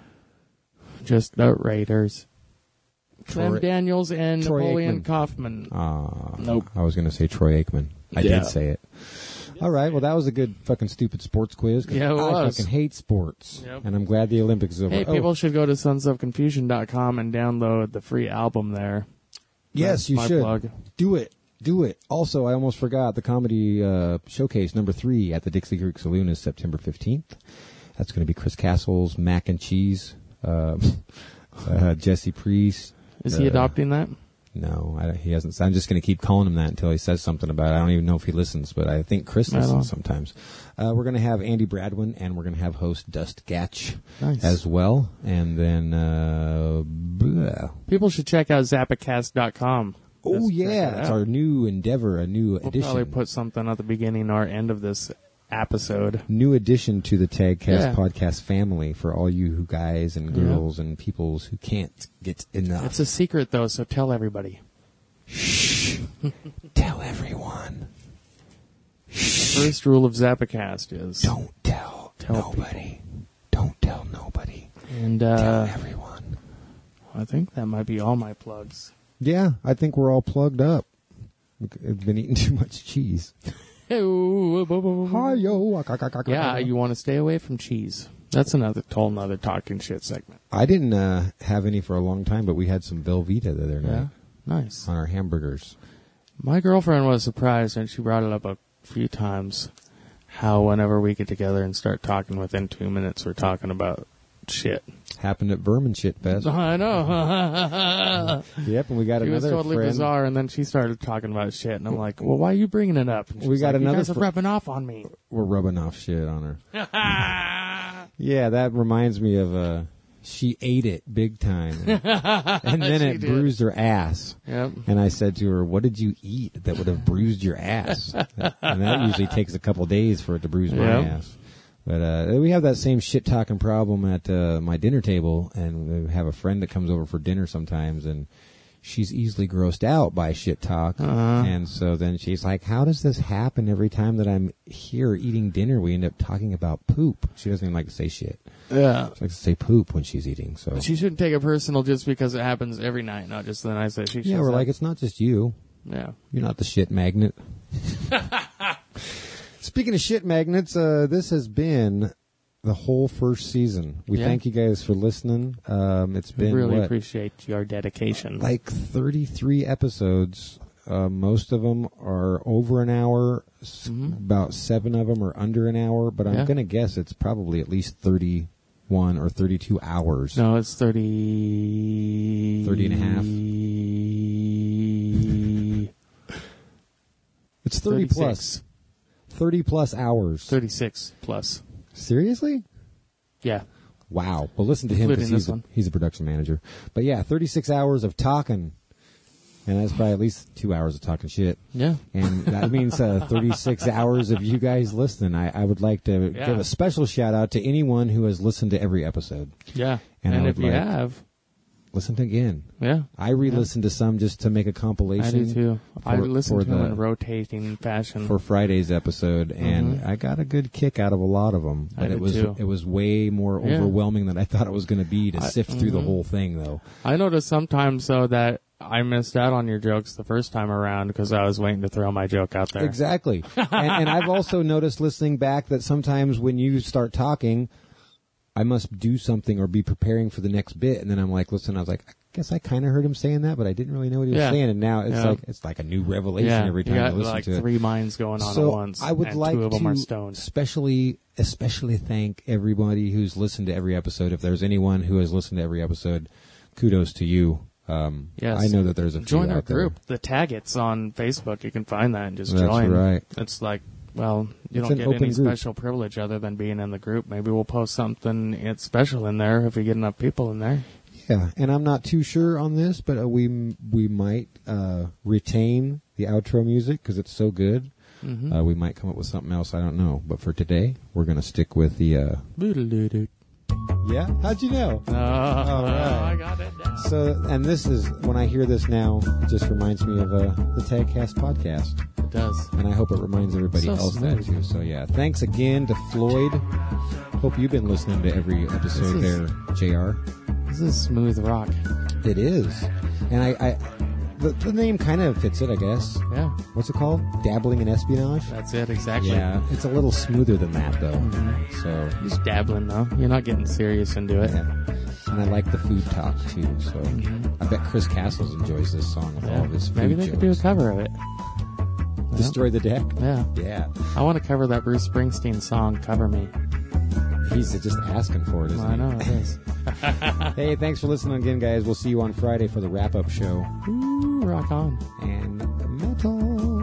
Just the Raiders. Clem Daniels and Napoleon Kaufman. Nope. I was going to say Troy Aikman. I did say it. All right. Well, that was a good fucking stupid sports quiz. Yeah, it was. I fucking hate sports. Yep. And I'm glad the Olympics is over. Hey, people should go to sonsofconfusion.com and download the free album there. Yes, you should. Plug. Do it. Do it. Also, I almost forgot, the comedy showcase number 3 at the Dixie Creek Saloon is September 15th. That's going to be Chris Castle's Mac and Cheese, Jesse Priest. Is he adopting that? No, he hasn't. I'm just going to keep calling him that until he says something about it. I don't even know if he listens, but I think Chris listens sometimes. We're going to have Andy Bradwin, and we're going to have host Dust Gatch as well. And then people should check out Zappacast.com. Oh, yeah. It's our new endeavor, a new edition. We'll probably put something at the beginning or end of this episode. New addition to the Tagcast podcast family for all you guys and girls and peoples who can't get enough. It's a secret, though, so tell everybody. Shh. Tell everyone. The first rule of Zappacast is... Don't tell nobody. People. Don't tell nobody. And tell everyone. I think that might be all my plugs. Yeah, I think we're all plugged up. We've been eating too much cheese. Yeah, you want to stay away from cheese. That's whole nother talking shit segment. I didn't have any for a long time, but we had some Velveeta the other night. Yeah, nice. On our hamburgers. My girlfriend was surprised, and she brought it up a few times, how whenever we get together and start talking, within 2 minutes we're talking about shit. Happened at Vermin Shit Fest. I know. Yep, and we got another friend. It was totally bizarre, and then she started talking about shit, and I'm like, well, why are you bringing it up? We got another. You guys are rubbing off on me. We're rubbing off shit on her. Yeah, that reminds me of she ate it big time. And then it bruised her ass. Yep. And I said to her, what did you eat that would have bruised your ass? And that usually takes a couple days for it to bruise my ass. But we have that same shit-talking problem at my dinner table, and we have a friend that comes over for dinner sometimes, and she's easily grossed out by shit talk. And so then she's like, how does this happen every time that I'm here eating dinner? We end up talking about poop. She doesn't even like to say shit. Yeah. She likes to say poop when she's eating. So she shouldn't take it personal just because it happens every night, not just the nights that she Yeah, we're like, it's not just you. Yeah. You're not the shit magnet. Speaking of shit magnets, this has been the whole first season. We thank you guys for listening. It's been really appreciate your dedication. Like 33 episodes. Most of them are over an hour. About 7 of them are under an hour. But I'm going to guess it's probably at least 31 or 32 hours. No, it's 30... 30 and a half. It's 30 36. plus. 30 plus hours. 36 plus. Seriously? Yeah. Wow. Well, listen to him because he's a production manager. But yeah, 36 hours of talking. And that's probably at least 2 hours of talking shit. Yeah. And that means 36 hours of you guys listening. I would like to give a special shout out to anyone who has listened to every episode. Yeah. And if you have... Listen again. Yeah. I re-listened to some just to make a compilation. I do too. I listened to them in rotating fashion. For Friday's episode, and I got a good kick out of a lot of them. But it was way more overwhelming than I thought it was going to be to sift through the whole thing, though. I noticed sometimes, though, that I missed out on your jokes the first time around because I was waiting to throw my joke out there. Exactly. and I've also noticed listening back that sometimes when you start talking, I must do something or be preparing for the next bit, and then I'm like, listen, I was like, I guess I kind of heard him saying that, but I didn't really know what he was saying, and now it's like a new revelation every time I listen to it. 3 minds going on at once, I would and like 2 of them are to stoned. especially thank everybody who's listened to every episode. If there's anyone who has listened to every episode, kudos to you. Yes. I know that there's a few join our out there. group. The Taggets on Facebook. You can find that and just That's join. Right. It's like, well, you It's don't an get open any group. special privilege other than being in the group. Maybe we'll post something special in there if we get enough people in there. Yeah, and I'm not too sure on this, but we might retain the outro music because it's so good. Mm-hmm. We might come up with something else. I don't know. But for today, we're going to stick with the... Yeah? How'd you know? I got it down. So, and this is, when I hear this now, it just reminds me of the Tagcast podcast. It does. And I hope it reminds everybody else that too. So yeah, thanks again to Floyd. Hope you've been listening to every episode there, JR. This is smooth rock. It is. And the name kind of fits it, I guess. Yeah. What's it called? Dabbling in Espionage? That's it, exactly. Yeah, it's a little smoother than that, though. Mm-hmm. So just dabbling, though. You're not getting serious into it. Yeah. And I like the food talk, too. So I bet Chris Castles enjoys this song with all of his food Maybe they jokes. could do a cover of it. Destroy the Deck? Yeah. Yeah. I want to cover that Bruce Springsteen song, Cover Me. He's just asking for it, isn't he? I know, it is. Hey, thanks for listening again, guys. We'll see you on Friday for the wrap-up show. Ooh, rock on. And metal.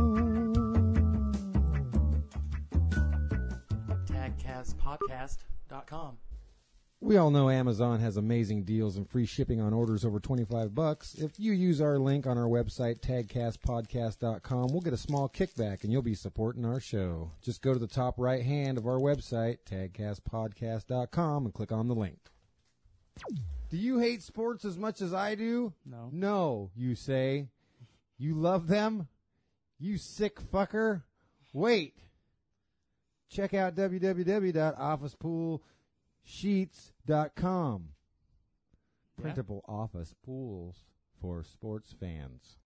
TagcastPodcast.com. We all know Amazon has amazing deals and free shipping on orders over $25. If you use our link on our website, tagcastpodcast.com, we'll get a small kickback and you'll be supporting our show. Just go to the top right hand of our website, tagcastpodcast.com, and click on the link. Do you hate sports as much as I do? No. No, you say. You love them? You sick fucker. Wait. Check out www.officepoolsheets.com. printable office pools for sports fans.